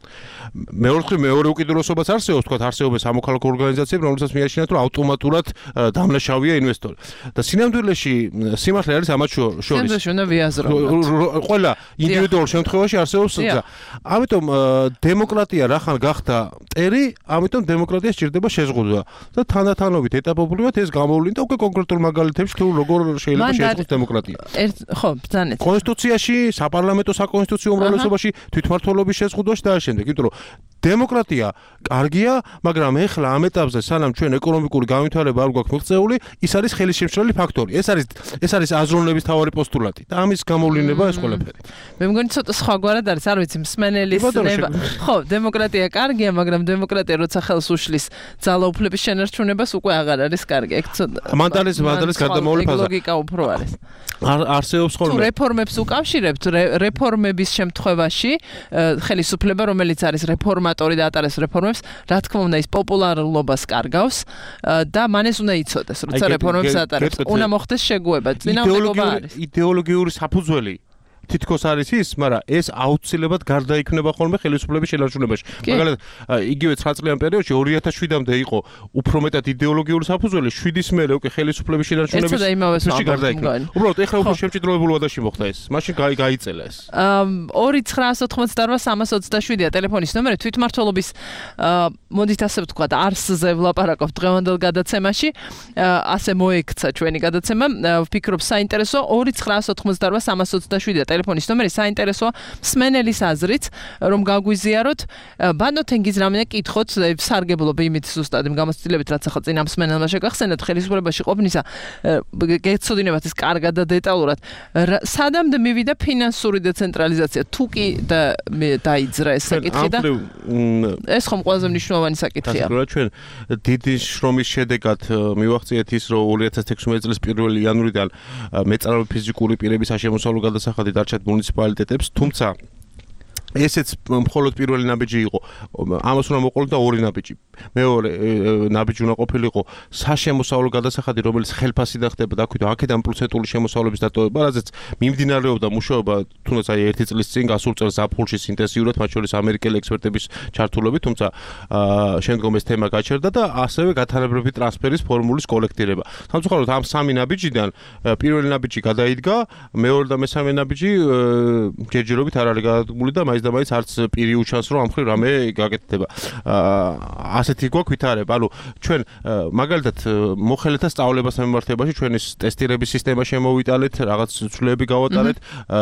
მეორე მეორე უკიდურესობაც არსებობს, თქვა არსებობს სამოქალაქო ორგანიზაციები, რომელსაც მიაჩნიათ, რომ ავტომატურად დამნაშავეა ინვესტორი. და სინამდვილეში სიმართლე არის ამათ შორის. სინამდვილეში უნდა ვიაზროთ. ყველა ინდივიდუალურ შემთხვევაში არსებობს გზა. ამიტომ დემოკრატია რახან გახდა მტერი, ამიტომ დემოკრატია სჭირდება შეზღუდვა. და თანდათანობით ეტაპობრივად ეს გამოვლინდა უკვე კონკრეტულ მაგალითებში, თუ როგორ შეიძლება შეზღუდოს დემოკრატია. ხო, ბრძანეთ. კონსტიტუციაში, საპარლამენტო საკონსტიტუციო უმრავლესობაში, თვითმმართველობის შეზღუდვაში და ამ შემდეგ, იმიტომ რომ დემოკრატია კარგია, მაგრამ ეხლა ამ ეტაპზე სანამ ჩვენ ეკონომიკური განვითარება არ გვაქვს მიღწეული, ის არის ხელისშემშლელი ფაქტორი. ეს არის ეს არის აზროვნების თავარი პოსტულატი და ამის გამოვლინება ეს ყველაფერი. მე მგონი ცოტა სხვაგვარად არის, არ ვიცი, მსმენელის ნება. ხო, დემოკრატია კარგია, მაგრამ დემოკრატია როცა ხელს უშლის ძალაუფლების შენარჩუნებას უკვე აღარ არის კარგი. ეგ ცოტა მანდალის მანდალის გარდამავალი ფაზა. ლოგიკა უფრო არის. არსებობს ხოლმე. თუ რეფორმებს უკავშირებთ, რეფორმების შემთხვევაში ხელისუფლება, რომელიც არის რეფორმატორი და ატარებს რეფორმებს, რა თქმა უნდა, ის პოპულარობას კარგავს და მან ეს უნდა იცოდეს, როცა რეფორმებს ატარებს. უნდა მოხდეს შეგუება. წინააღმდეგობა არის. იდეოლოგიური საფუძველი თითქოს არის ის, მაგრამ ეს აუცილებლად გარდაიქმნება ხოლმე ხელისუფლების შენარჩუნებაში. მაგალითად, იგივე ცხრა წლიან პერიოდში ორი ათას შვიდამდე იყო უფრო მეტად იდეოლოგიური საფუძველი, შვიდის მერე უკვე ხელისუფლების შენარჩუნების შეში გარდაიქმნება. უბრალოდ ეხლა უფრო შემჭიდროებულ ვადაში მოხდა ეს. მაშინ გაიწელა ეს. ორი ცხრაას ოცდაოთხმოცდაორვა სამას ოცდაშვიდია ტელეფონის ნომერი თვითმმართველობის მოდით ასე ვთქვათ, არსზე ვლაპარაკობთ დღევანდელ გადაცემაში. ასე მოექცა ჩვენი გადაცემა. ვფიქრობ საინტერესო ორი ცხრაას ოცდაოთხმოცდაორვა სამას ოცდაშვიდია ტელეფონის ნომერი, საინტერესოა მსმენელის აზრით, რომ გაგვიზიაროთ. ბანო თენგიზ რამე კითხოთ, სარგებლობ იმით ზუსტად იმ გამოცდილებით, რაც ახლა წინ ამ მსმენელმა შეგახსენათ, ხელისუფლებაში ყოფნისა გეცოდინებათ ეს კარგად და დეტალურად. სადამდე მივიდა ფინანსური დეცენტრალიზაცია, თუ კი დაიძრა ეს საკითხი და ეს ხომ ყველაზე მნიშვნელოვანი საკითხია. ასე რომ ჩვენ დიდი შრომის შედეგად მივახციეთ ის, რომ ორი ათას თექვსმეტი წლის პირველი იანვრიდან მეწარმე ფიზიკური პირების საშემოსავლო გადასახადი დარჩათ მუნიციპალიტეტებს, თუმცა ესეც მხოლოდ პირველი ნაბიჯი იყო. ამას უნდა მოყოლოდა ორი ნაბიჯი. მეორე ნაბიჯი უნდა ყოფილიყო საშემოსავლო გადასახადი, რომელიც ხელფასიდან ხდება და აქვე აქედან პროცენტული შემოსავლების დატოვება, რაზეც მიმდინარეობდა მუშაობა, თუნდაც აი ერთი წლის წინ გასულ წელს ზაფხულში ინტენსიურად, მათ შორის ამერიკელი ექსპერტების ჩართულობით, თუმცა შემდგომ ეს თემა გაჩერდა და ასევე გათანაბრები ტრანსფერის ფორმულის კოლექტირება. სამწუხაროდ ამ სამი ნაბიჯიდან პირველი ნაბიჯი გადაიდგა, მეორე და მესამე ნაბიჯი ჯერჯერობით არ არის გადადგმული და და მაინც არც პირი უჩანს რომ ამხრივ რამე გაკეთდება. ასეთი გვაქვს ვითარება. ანუ ჩვენ მაგალითად მოხელეთა სწავლებასთან მიმართებაში ჩვენ ის ტესტირების სისტემა შემოვიტანეთ, რაღაც ცვლილები გავატარეთ,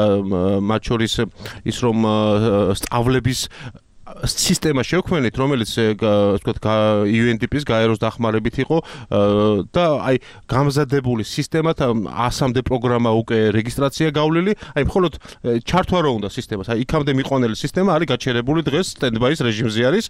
მათ შორის ის რომ სწავლების სისტემა შევქმნით, რომელიც ვთქვათ იუ ენ დი პი-ის გაეროს დახმარებით იყო და აი გამზადებული სისტემათ ასამდე პროგრამა უკვე რეგისტრაცია გავლილი, აი მხოლოდ ჩართვა რო უნდა სისტემას, აი იქამდე მიყვანილი სისტემა არის გაჩერებული დღეს სტენდბაის რეჟიმზე არის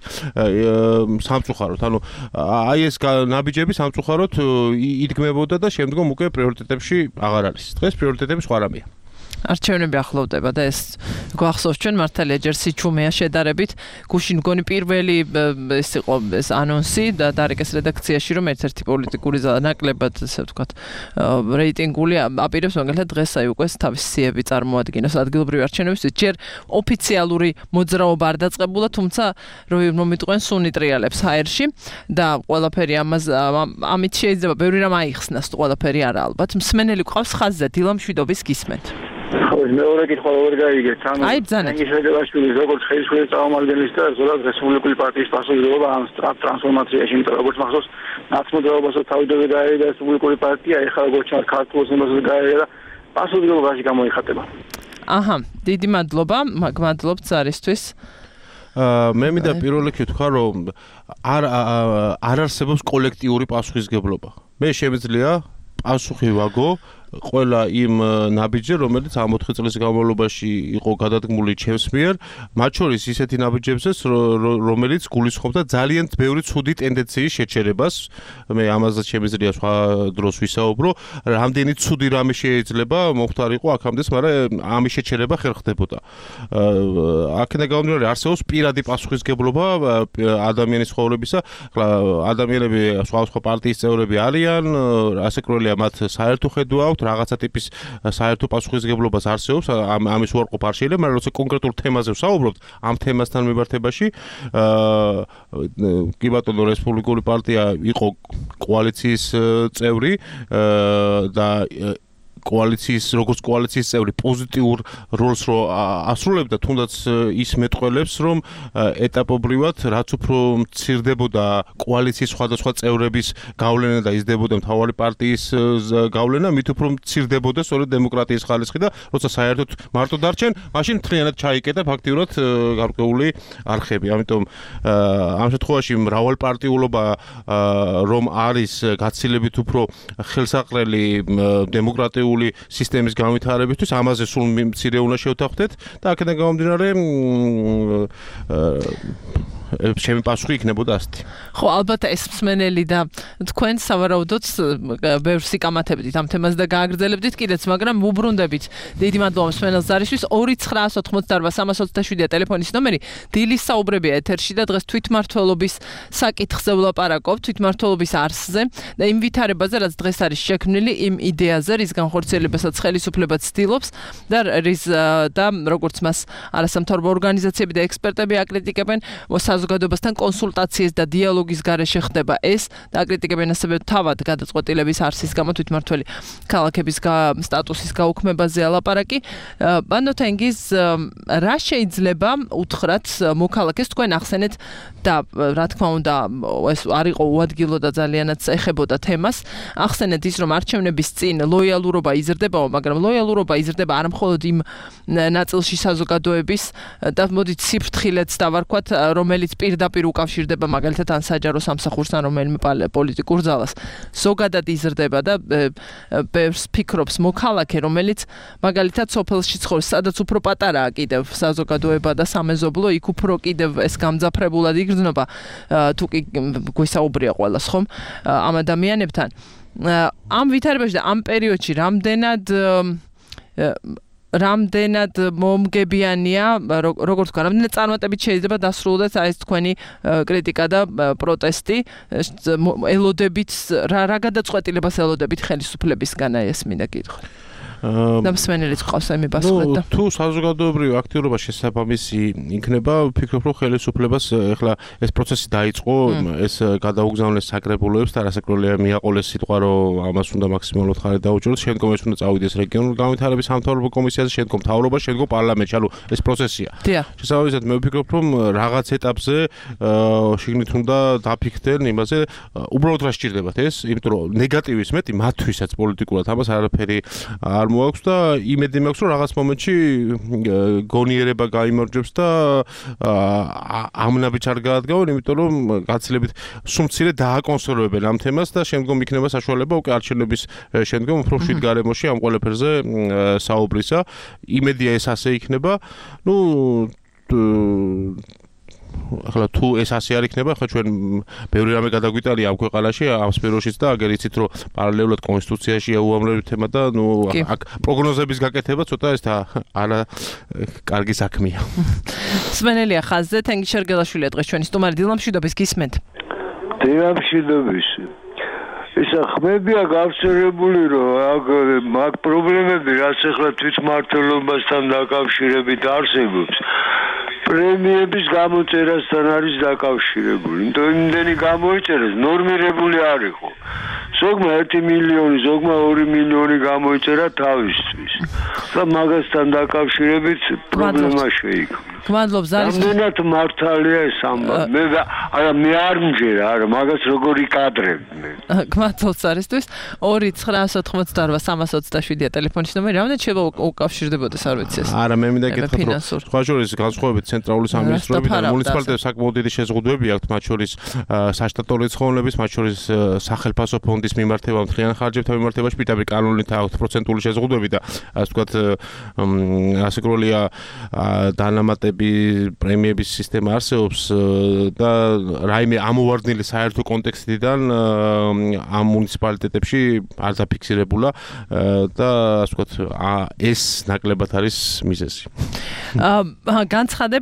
სამწუხაროდ, ანუ აი ეს ნაბიჯები სამწუხაროდ იდგმებოდა და შემდგომ უკვე პრიორიტეტებში აღარ არის. დღეს პრიორიტეტები სხვა რამეა. არჩევნები ახლოვდება და ეს გვახსოვს ჩვენ მართალია ჯერ სიჩუმეა შედარებით გუშინ მგონი პირველი ეს იყო ეს ანონსი და დარეკეს რედაქციაში რომ ერთ-ერთი პოლიტიკური ნაკლებად ესე ვთქვათ რეიტინგული აპირებს მაგალითად დღეს აი უკვე თავის სიები წარმოადგენს ადგილობრივი არჩევნებისთვის ჯერ ოფიციალური მოძრაობა არ დაწყებულა თუმცა რომ მომიტყვენ სუნი ტრიალებს ჰაერში და ყველაფერი ამას ამით შეიძლება ბევრი რამ აიხსნას ყველაფერი არა ალბათ მსმენელი ყავს ხაზზე დილამშვიდობის გისმენთ ხო, მეორე კითხვა როგორ გაიგეთ? ანუ აი ბძანეთ. შეგებაშვილის როგორც ხელისუფლების წარმომადგენლის და ზოგადად რესპუბლიკური პარტიის პასუხისმგებლობა ამ ტრანსფორმაციაში, იმიტომ როგორც მახსოვს, ნაცნობრაობასაც თავიდანვე გაერია რესპუბლიკური პარტია, ეხლა როგორც ჩანს ქართულ ოცნებასაც გაერია და პასუხისმგებლობაში გამოიხატება. აჰა, დიდი მადლობა, მადლობთ ზარისთვის. აა მე მინდა პირველ რიგში ვთქვა, რომ არ არ არსებობს კოლექტიური პასუხისმგებლობა. მე შემიძლია პასუხი ვაგო ყველა იმ ნაბიჯზე, რომელიც ამ ოთხი წლის განმავლობაში იყო გადადგმული ჩემს მიერ, მათ შორის ისეთი ნაბიჯებზეც, რომელიც გულისხმობდა ძალიან ბევრი ცუდი ტენდენციის შეჩერებას. მე ამაზეც შემიძლია სხვა დროს ვისაუბრო, რამდენი ცუდი რამე შეიძლება მომხდარიყო აქამდე, მაგრამ ამის შეჩერება ხერ ხდებოდა. აქედან გამომდინარე, არსებობს პირადი პასუხისმგებლობა ადამიანის ცხოვრებისა. ადამიანები სხვა სხვა პარტიის წევრები არიან, ასეკროელია მათ საერთო ხედვა აქვთ. ვთქვათ, რაღაცა ტიპის საერთო პასუხისმგებლობას არსებობს, ამის უარყოფა არ შეიძლება, მაგრამ როცა კონკრეტულ თემაზე ვსაუბრობთ, ამ თემასთან მიმართებაში, კი ბატონო, რესპუბლიკური პარტია იყო კოალიციის წევრი და კოალიციის როგორც კოალიციის წევრი პოზიტიურ როლს რო ასრულებდა, თუნდაც ის მეტყველებს, რომ ეტაპობრივად რაც უფრო მცირდებოდა კოალიციის სხვადასხვა წევრების გავლენა და იზრდებოდა მთავარი პარტიის გავლენა, მით უფრო მცირდებოდა სწორედ დემოკრატიის ხალისხი და როცა საერთოდ მარტო დარჩენ, მაშინ მთლიანად ჩაიკეტა ფაქტიურად გარკვეული არხები. ამიტომ ამ შემთხვევაში მრავალპარტიულობა რომ არის გაცილებით უფრო ხელსაყრელი დემოკრატიული სისტემის განვითარებისთვის, ამაზე სულ მცირე უნდა შევთანხმდეთ და აქედან გამომდინარე ჩემი პასუხი იქნებოდა ასეთი. ხო, ალბათ ეს მსმენელი და თქვენ სავარაუდოდ ბევრ სიკამათებდით ამ თემას და გააგრძელებდით კიდეც, მაგრამ უბრუნდებით. დიდი მადლობა მსმენელს ზარისთვის. ორი ცხრა ოთხმოცდაარბა სამას ოცდაშვიდია ტელეფონის ნომერი. დილის საუბრებია ეთერში და დღეს თვითმმართველობის საკითხზე ვლაპარაკობთ, თვითმმართველობის არსზე და იმ ვითარებაზე, რაც დღეს არის შექმნილი, იმ იდეაზე, რის განხორციელებასაც ხელისუფლება ცდილობს და რის და როგორც მას არასამთავრობო ორგანიზაციები და ექსპერტები აკრიტიკებენ, საზოგადოებასთან კონსულტაციის და დიალოგის გარეშე ხდება ეს და აკრიტიკებენ ასევე თავად გადაწყვეტილების არსის გამო თვითმმართველი ქალაქების სტატუსის გაუქმებაზე ალაპარაკი. ბანო თენგიზ, რა შეიძლება უთხრათ მოქალაქეს, თქვენ ახსენეთ და რა თქმა უნდა ეს არ იყო უადგილო და ძალიანაც ეხებოდა თემას. ახსენეთ ის, რომ არჩევნების წინ ლოიალურობა იზრდებაო, მაგრამ ლოიალურობა იზრდება არა მხოლოდ იმ ნაწილში საზოგადოების და მოდით სიფრთხილეც დავარქვათ, რომელიც პირდაპირ უკავშირდება მაგალითად ან საჯარო სამსახურს ან რომელიმე პოლიტიკურ ძალას. ზოგადად იზრდება და ბევრს ფიქრობს მოქალაქე, რომელიც მაგალითად სოფელში ცხოვრობს, სადაც უფრო პატარაა კიდევ საზოგადოება და სამეზობლო, იქ უფრო კიდევ ეს გამძაფრებულად იგრძნობა, თუ კი გვესაუბრია ყველას ხომ ამ ადამიანებთან. ამ ვითარებაში და ამ პერიოდში რამდენად რამდენად მომგებიანია, როგორც ვთქვა, რამდენად წარმატებით შეიძლება დასრულდეს აი ეს თქვენი კრიტიკა და პროტესტი, ელოდებით რა რა გადაწყვეტილებას ელოდებით ხელისუფლებისგან, აი ეს მინდა კითხო. და მსმენელიც ყავს აი მებასუხეთ და თუ საზოგადოებრივი აქტიურობა შესაბამისი იქნება, ვფიქრობ, რომ ხელისუფლებას ეხლა ეს პროცესი დაიწყო, ეს გადაუგზავნეს საკრებულოებს და რასაკვირველია მიაყოლეს სიტყვა, რომ ამას უნდა მაქსიმალურად ხარი დაუჭეროს, შემდგომ ეს უნდა წავიდეს რეგიონულ განვითარების სამთავრობო კომისიაზე, შემდგომ მთავრობაში, შემდგომ პარლამენტში, ანუ ეს პროცესია. შესაბამისად, მე ვფიქრობ, რომ რაღაც ეტაპზე შიგნით უნდა დაფიქრდნენ იმაზე, უბრალოდ რა სჭირდებათ ეს, იმიტომ რომ ნეგატივის მეტი მათთვისაც პოლიტიკურად ამას არაფერი არ მოაქვს და იმედი მაქვს, რომ რაღაც მომენტში გონიერება გაიმარჯვებს და ამნაბიჯ არ გაადგავენ, იმიტომ რომ გაცილებით სულ მცირე დააკონსერვებენ ამ თემას და შემდგომ იქნება საშუალება უკვე არჩევნების შემდგომ უფრო შვიდ გარემოში ამ ყველაფერზე საუბრისა. იმედია ეს ასე იქნება. ნუ ახლა თუ ეს ასე არ იქნება, ახლა ჩვენ ბევრი რამე გადაგვიტანია ამ ქვეყანაში ამ სფეროშიც და აგერ იცით, რომ პარალელურად კონსტიტუციაში უამრავი თემა და ნუ აქ პროგნოზების გაკეთება ცოტა ეს არა კარგი საქმეა. მსმენელია ხაზზე, თენგიზ შერგელაშვილია დღეს ჩვენი სტუმარი, დილამშვიდობის გისმენთ. დილამშვიდობის. ისა ხმებია გავწერებული, რომ მაგ პრობლემები, რაც ახლა თვითმმართველობასთან დაკავშირებით არსებობს, პრემიების გამოწერასთან არის დაკავშირებული. იმიტომ იმდენი გამოიწერეს, ნორმირებული არ იყო. ზოგმა ერთი მილიონი, ზოგმა ორი მილიონი გამოიწერა თავისთვის. და მაგასთან დაკავშირებით პრობლემა შეიქმნა. გმადლობ ზარის. რამდენად მართალია ეს ამბავი? მე არა მე არ მჯერა, არა მაგას როგორ იკადრებდნენ. გმადლობ ზარისთვის. ორი ცხრა ოთხმოცდაარბა სამას ოცდაშვიდია ტელეფონის ნომერი. რამდენად შეიძლება უკავშირდებოდეს, არ ვიცი ეს. არა, მე მინდა გითხრათ, რომ სხვა შორის განსხვავებით ცენტრალური სამინისტროები და მუნიციპალიტეტების საკმაოდ დიდი შეზღუდვები აქვთ, მათ შორის საშტატო რიცხოვნების, მათ შორის სახელმწიფო ფონდის მიმართება, მთლიან ხარჯებთან მიმართებაში პირდაპირ კანონით აქვთ პროცენტული შეზღუდვები და ასე ვთქვათ, ასეკროლია დანამატები პრემიების სისტემა არსებობს და რაიმე ამოვარდნილი საერთო კონტექსტიდან ამ მუნიციპალიტეტებში არ დაფიქსირებულა და ასე ვთქვათ, ეს ნაკლებად არის მიზეზი. აა განცხადება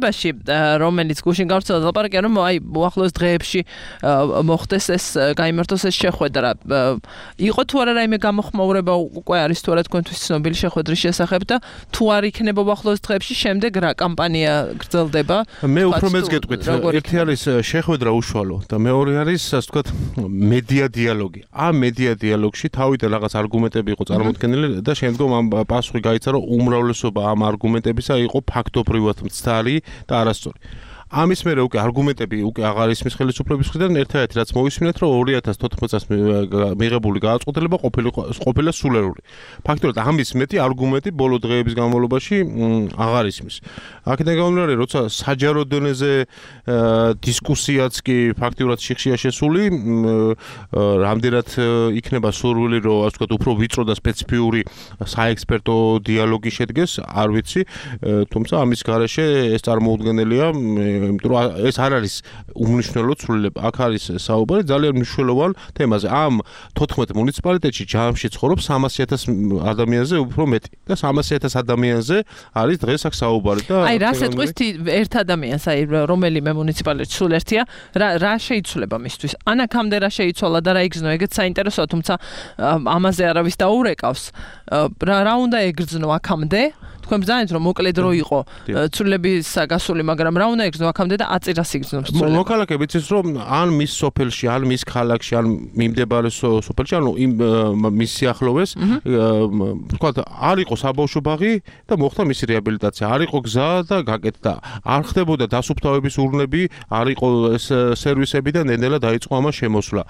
შემთხვევაში, რომელიც გუშინ გავრცელდა ლაპარაკია, რომ აი უახლოეს დღეებში მოხდეს ეს გაიმართოს ეს შეხვედრა. იყო თუ არა რაიმე გამოხმაურება უკვე არის თუ არა თქვენთვის ცნობილი შეხვედრის შესახებ და თუ არ იქნება უახლოეს დღეებში შემდეგ რა კამპანია გრძელდება? მე უფრო მეც გეტყვით, ერთი არის შეხვედრა უშუალო და მეორე არის ასე ვთქვათ მედია დიალოგი. ამ მედია დიალოგში თავიდან რაღაც არგუმენტები იყო წარმოქმნილი და შემდგომ ამ პასუხი გაიცა, რომ უმრავლესობა ამ არგუმენტებისა იყო ფაქტობრივად მცდარი და არასწორი. ამის მერე უკვე არგუმენტები უკვე აღარ ისმის ხელისუფლების მხრიდან ერთადერთი რაც მოვისმინეთ, რომ ორი ათას თოთხმეტ წელს მიღებული გადაწყვეტილება ყოფილა სულერული. ფაქტობრივად ამის მეტი არგუმენტი ბოლო დღეების განმავლობაში აღარ ისმის. აქედან გამომდინარე, როცა საჯარო დონეზე დისკუსიაც კი ფაქტობრივად შიხშია შესული, რამდენად იქნება სურვილი, რომ ასე ვთქვათ, უფრო ვიწრო და სპეციფიური საექსპერტო დიალოგი შედგეს, არ ვიცი, თუმცა ამის გარეშე ეს წარმოუდგენელია. იმიტომ რომ ეს არ არის უმნიშვნელო ცვლილება. აქ არის საუბარი ძალიან მნიშვნელოვან თემაზე. ამ თოთხმეტ მუნიციპალიტეტში ჯამში ცხოვრობს სამასი ათას ადამიანზე უფრო მეტი და სამასი ათას ადამიანზე არის დღეს აქ საუბარი და აი რას ეტყვის ერთ ადამიანს, აი რომელიმე მუნიციპალიტეტში სულ ერთია, რა რა შეიცვლება მისთვის? ან აქამდე რა შეიცვალა და რა იგრძნო? ეგეც საინტერესოა, თუმცა ამაზე არავის დაურეკავს. რა რა უნდა ეგრძნო აქამდე? თქვენ ბრძანეთ რომ მოკლე დრო იყო ცვლილების გასული, მაგრამ რა უნდა ეგრძნო აქამდე და აწირას იგრძნობს ცვლილება? მოქალაქეები იცის რომ ან მის სოფელში, ან მის ქალაქში, ან მიმდებარე სოფელში, ანუ იმ მის სიახლოვეს, თქვა არ იყო საბავშვო ბაღი და მოხდა მისი რეაბილიტაცია, არ იყო გზა და გაკეთდა, არ ხდებოდა დასუფთავების ურნები, არ იყო სერვისები და ნენელა დაიწყო ამას შემოსვლა.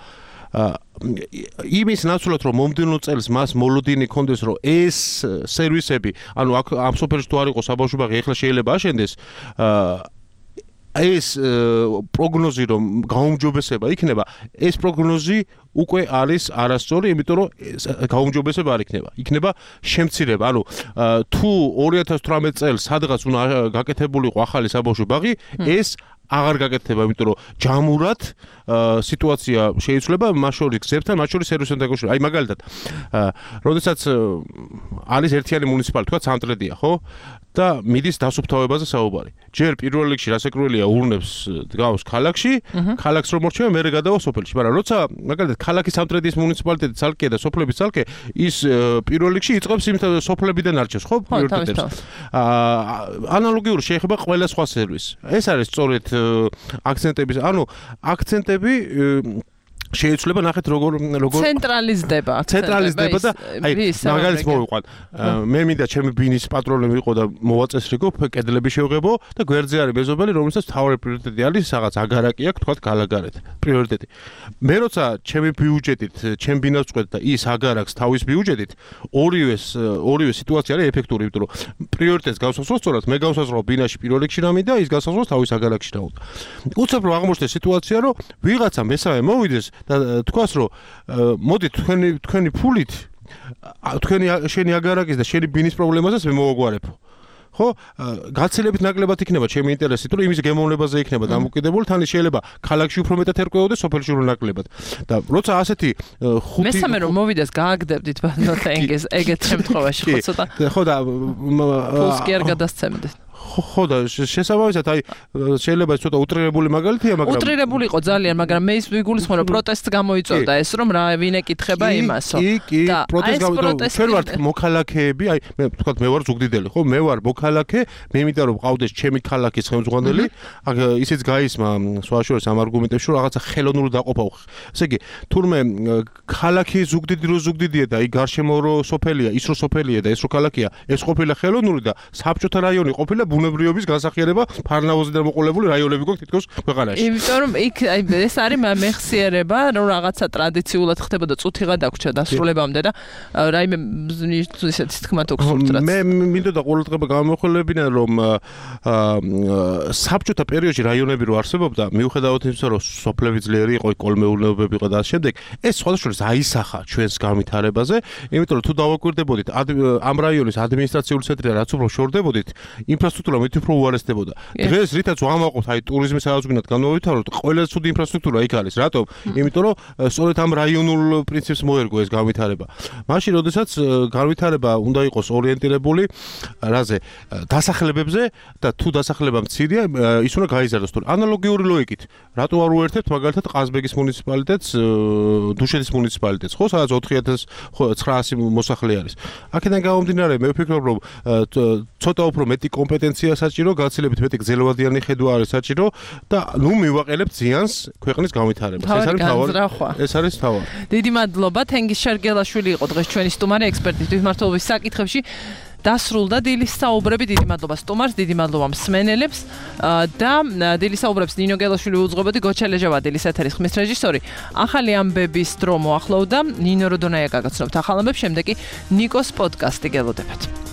იმის ნაცვლად რომ მომდევნო წელს მას მოლოდინი ქონდეს რომ ეს სერვისები, ანუ აქ ამ სოფელში თუ არ იყო საბავშვო ბაღი, ეხლა შეიძლება აშენდეს, ეს პროგნოზი რომ გაუმჯობესება იქნება, ეს პროგნოზი უკვე არის არასწორი, იმიტომ რომ გაუმჯობესება არ იქნება, იქნება შემცირება. ანუ თუ ორი ათას თვრამეტ წელს სადღაც უნდა გაკეთებულიყო ახალი საბავშვო ბაღი, ეს აღარ გაკეთდება, იმიტომ რომ ჯამურად სიტუაცია შეიცვლება მათ შორის გზებთან, მათ შორის სერვისთან დაკავშირებით. აი მაგალითად, როდესაც არის ერთიანი მუნიციპალიტეტი, თქვა სამტრედია, ხო? და მიდის დასუფთავებაზე საუბარი. ჯერ პირველ რიგში რასაკვირველია ურნებს დგავს ქალაქში, ქალაქს რომ მორჩება, მერე გადავა სოფელში. მაგრამ როცა მაგალითად ქალაქის სამტრედიის მუნიციპალიტეტი ცალკეა და სოფლების ცალკე, ის პირველ რიგში იწყებს იმ სოფლებიდან არჩევს, ხო? პრიორიტეტებს. ანალოგიური შეეხება ყველა სხვა სერვისს. ეს არის სწორედ აქცენტების, ანუ აქცენტები შეიცვლება, ნახეთ როგორ როგორ ცენტრალიზდება ცენტრალიზდება და აი მაგალითს მოვიყვან. მე მინდა ჩემი ბინის პატრონი ვიყო და მოვაწესრიგო, კედლები შევღებო და გვერდზე არის მეზობელი, რომელსაც თავი პრიორიტეტი არის, რაღაც აგარაკი აქვს, თქვა გალაგარეთ. პრიორიტეტი. მე როცა ჩემი ბიუჯეტით, ჩემ ბინას წვეთ და ის აგარაკს თავის ბიუჯეტით, ორივეს ორივე სიტუაცია არის ეფექტური, იმიტომ რომ პრიორიტეტს გავსაზღვრო სწორად, მე გავსაზღვრო ბინაში პირველ რიგში რა მინდა, ის გავსაზღვრო თავის აგარაკში რა უნდა. უცებ რომ აღმოჩნდეს სიტუაცია, რომ ვიღაცა მესამე მოვიდეს და თქვას რომ მოდი თქვენი თქვენი ფულით თქვენი შენი აგარაკის და შენი ბინის პრობლემაზეც მე მოვაგვარებო. ხო, გაცილებით ნაკლებად იქნება ჩემი ინტერესი, თუ იმის გემოვნებაზე იქნება დამოკიდებული, თან შეიძლება ქალაქში უფრო მეტად ერკვეოდეს, სოფელში უფრო ნაკლებად. და როცა ასეთი ხუთი მესამე რომ მოვიდეს, გააგდებდით ბანოთა ეგეს, ეგეთ შემთხვევაში ხო ცოტა. ხო და ფულს კი არ გადასცემდით. ხო და შესაბამისად აი შეიძლება ეს ცოტა უტრირებული მაგალითია, მაგრამ უტრირებული იყო ძალიან, მაგრამ მე ის ვიგულისხმობ რომ პროტესტს გამოიწვევდა ეს, რომ რა ვინ ეკითხება იმასო. კი, კი, პროტესტს გამოიწვევდა. ჩვენ ვართ მოქალაქეები, აი მე ვთქვათ მე ვარ ზუგდიდელი, ხო? მე ვარ მოქალაქე, მე მინდა რომ ყავდეს ჩემი ქალაქის ხელმძღვანელი, ისიც გაისმა სხვა შორის ამ არგუმენტებში, რომ რაღაცა ხელოვნური დაყოფა. ესე იგი, თურმე ქალაქი ზუგდიდი რო ზუგდიდია და აი გარშემო რო სოფელია, ის რო სოფელია და ეს რო ქალაქია, ეს ყოფილა ხელოვნური და საბჭოთა რაიონი ყოფილა ბუნებრივობის განსახიერება, ფარნავოზიდან მოყოლებული რაიონები გვაქვს თითქოს ქვეყანაში. იმიტომ რომ იქ აი ეს არის მეხსიერება, რომ რაღაცა ტრადიციულად ხდებოდა წუთიღა დაგვრჩა დასრულებამდე და რაიმე ისეთი თქმა თოქსურთ რაც. მე მინდოდა ყურადღება გამოვხელებინა, რომ საბჭოთა პერიოდში რაიონები რო არსებობდა, მიუხედავად იმისა, რომ სოფლები ძლიერი იყო, კოლმეურნეობები იყო და ამ შემდეგ, ეს სხვადასხვა აისახა ჩვენს განვითარებაზე, იმიტომ რომ თუ დავაკვირდებოდით ამ რაიონის ადმინისტრაციული ცენტრი რაც უფრო შორდებოდით, ინფრასტრუქტურა ინფრასტრუქტურა მეტი უფრო უარესდებოდა. დღეს რითაც ვამაყობთ, აი ტურიზმის სააზროვნად განმოვითავროთ, ყველაზე ცუდი ინფრასტრუქტურა იქ არის. რატომ? იმიტომ რომ სწორედ ამ რაიონულ პრინციპს მოერგო ეს განვითარება. მაშინ, როდესაც განვითარება უნდა იყოს ორიენტირებული რაზე? დასახლებებზე და თუ დასახლება მცირეა, ის უნდა გაიზარდოს. ანალოგიური ლოგიკით, რატო არ უერთებთ მაგალითად ყაზბეგის მუნიციპალიტეტს, დუშეთის მუნიციპალიტეტს, ხო, სადაც ოთხი ათას ცხრაასი მოსახლე არის. აქედან გამომდინარე, მე ვფიქრობ, რომ ცოტა უფრო მეტი კომპეტენცია საჭირო, გაცილებით მეტი გრძელვადიანი ხედვა არის საჭირო და ნუ მივაყენებთ ზიანს ქვეყნის განვითარებას. ეს არის თავი. ეს არის თავი. დიდი მადლობა, თენგიზ შერგელაშვილი იყო დღეს ჩვენი სტუმარი, ექსპერტი თვითმმართველობის საკითხებში. დასრულდა დილის საუბრები. დიდი მადლობა სტუმარს, დიდი მადლობა მსმენელებს და დილის საუბრებს ნინო გელაშვილი უძღვებოდი, გოჩა ლეჟავა დილის ეთერის ხმის რეჟისორი. ახალი ამბების დრო მოახლოვდა. ნინო როდონაია გაგაცნობთ ახალ ამბებს, შემდეგ კი ნიკოს პოდკასტი გელოდებათ.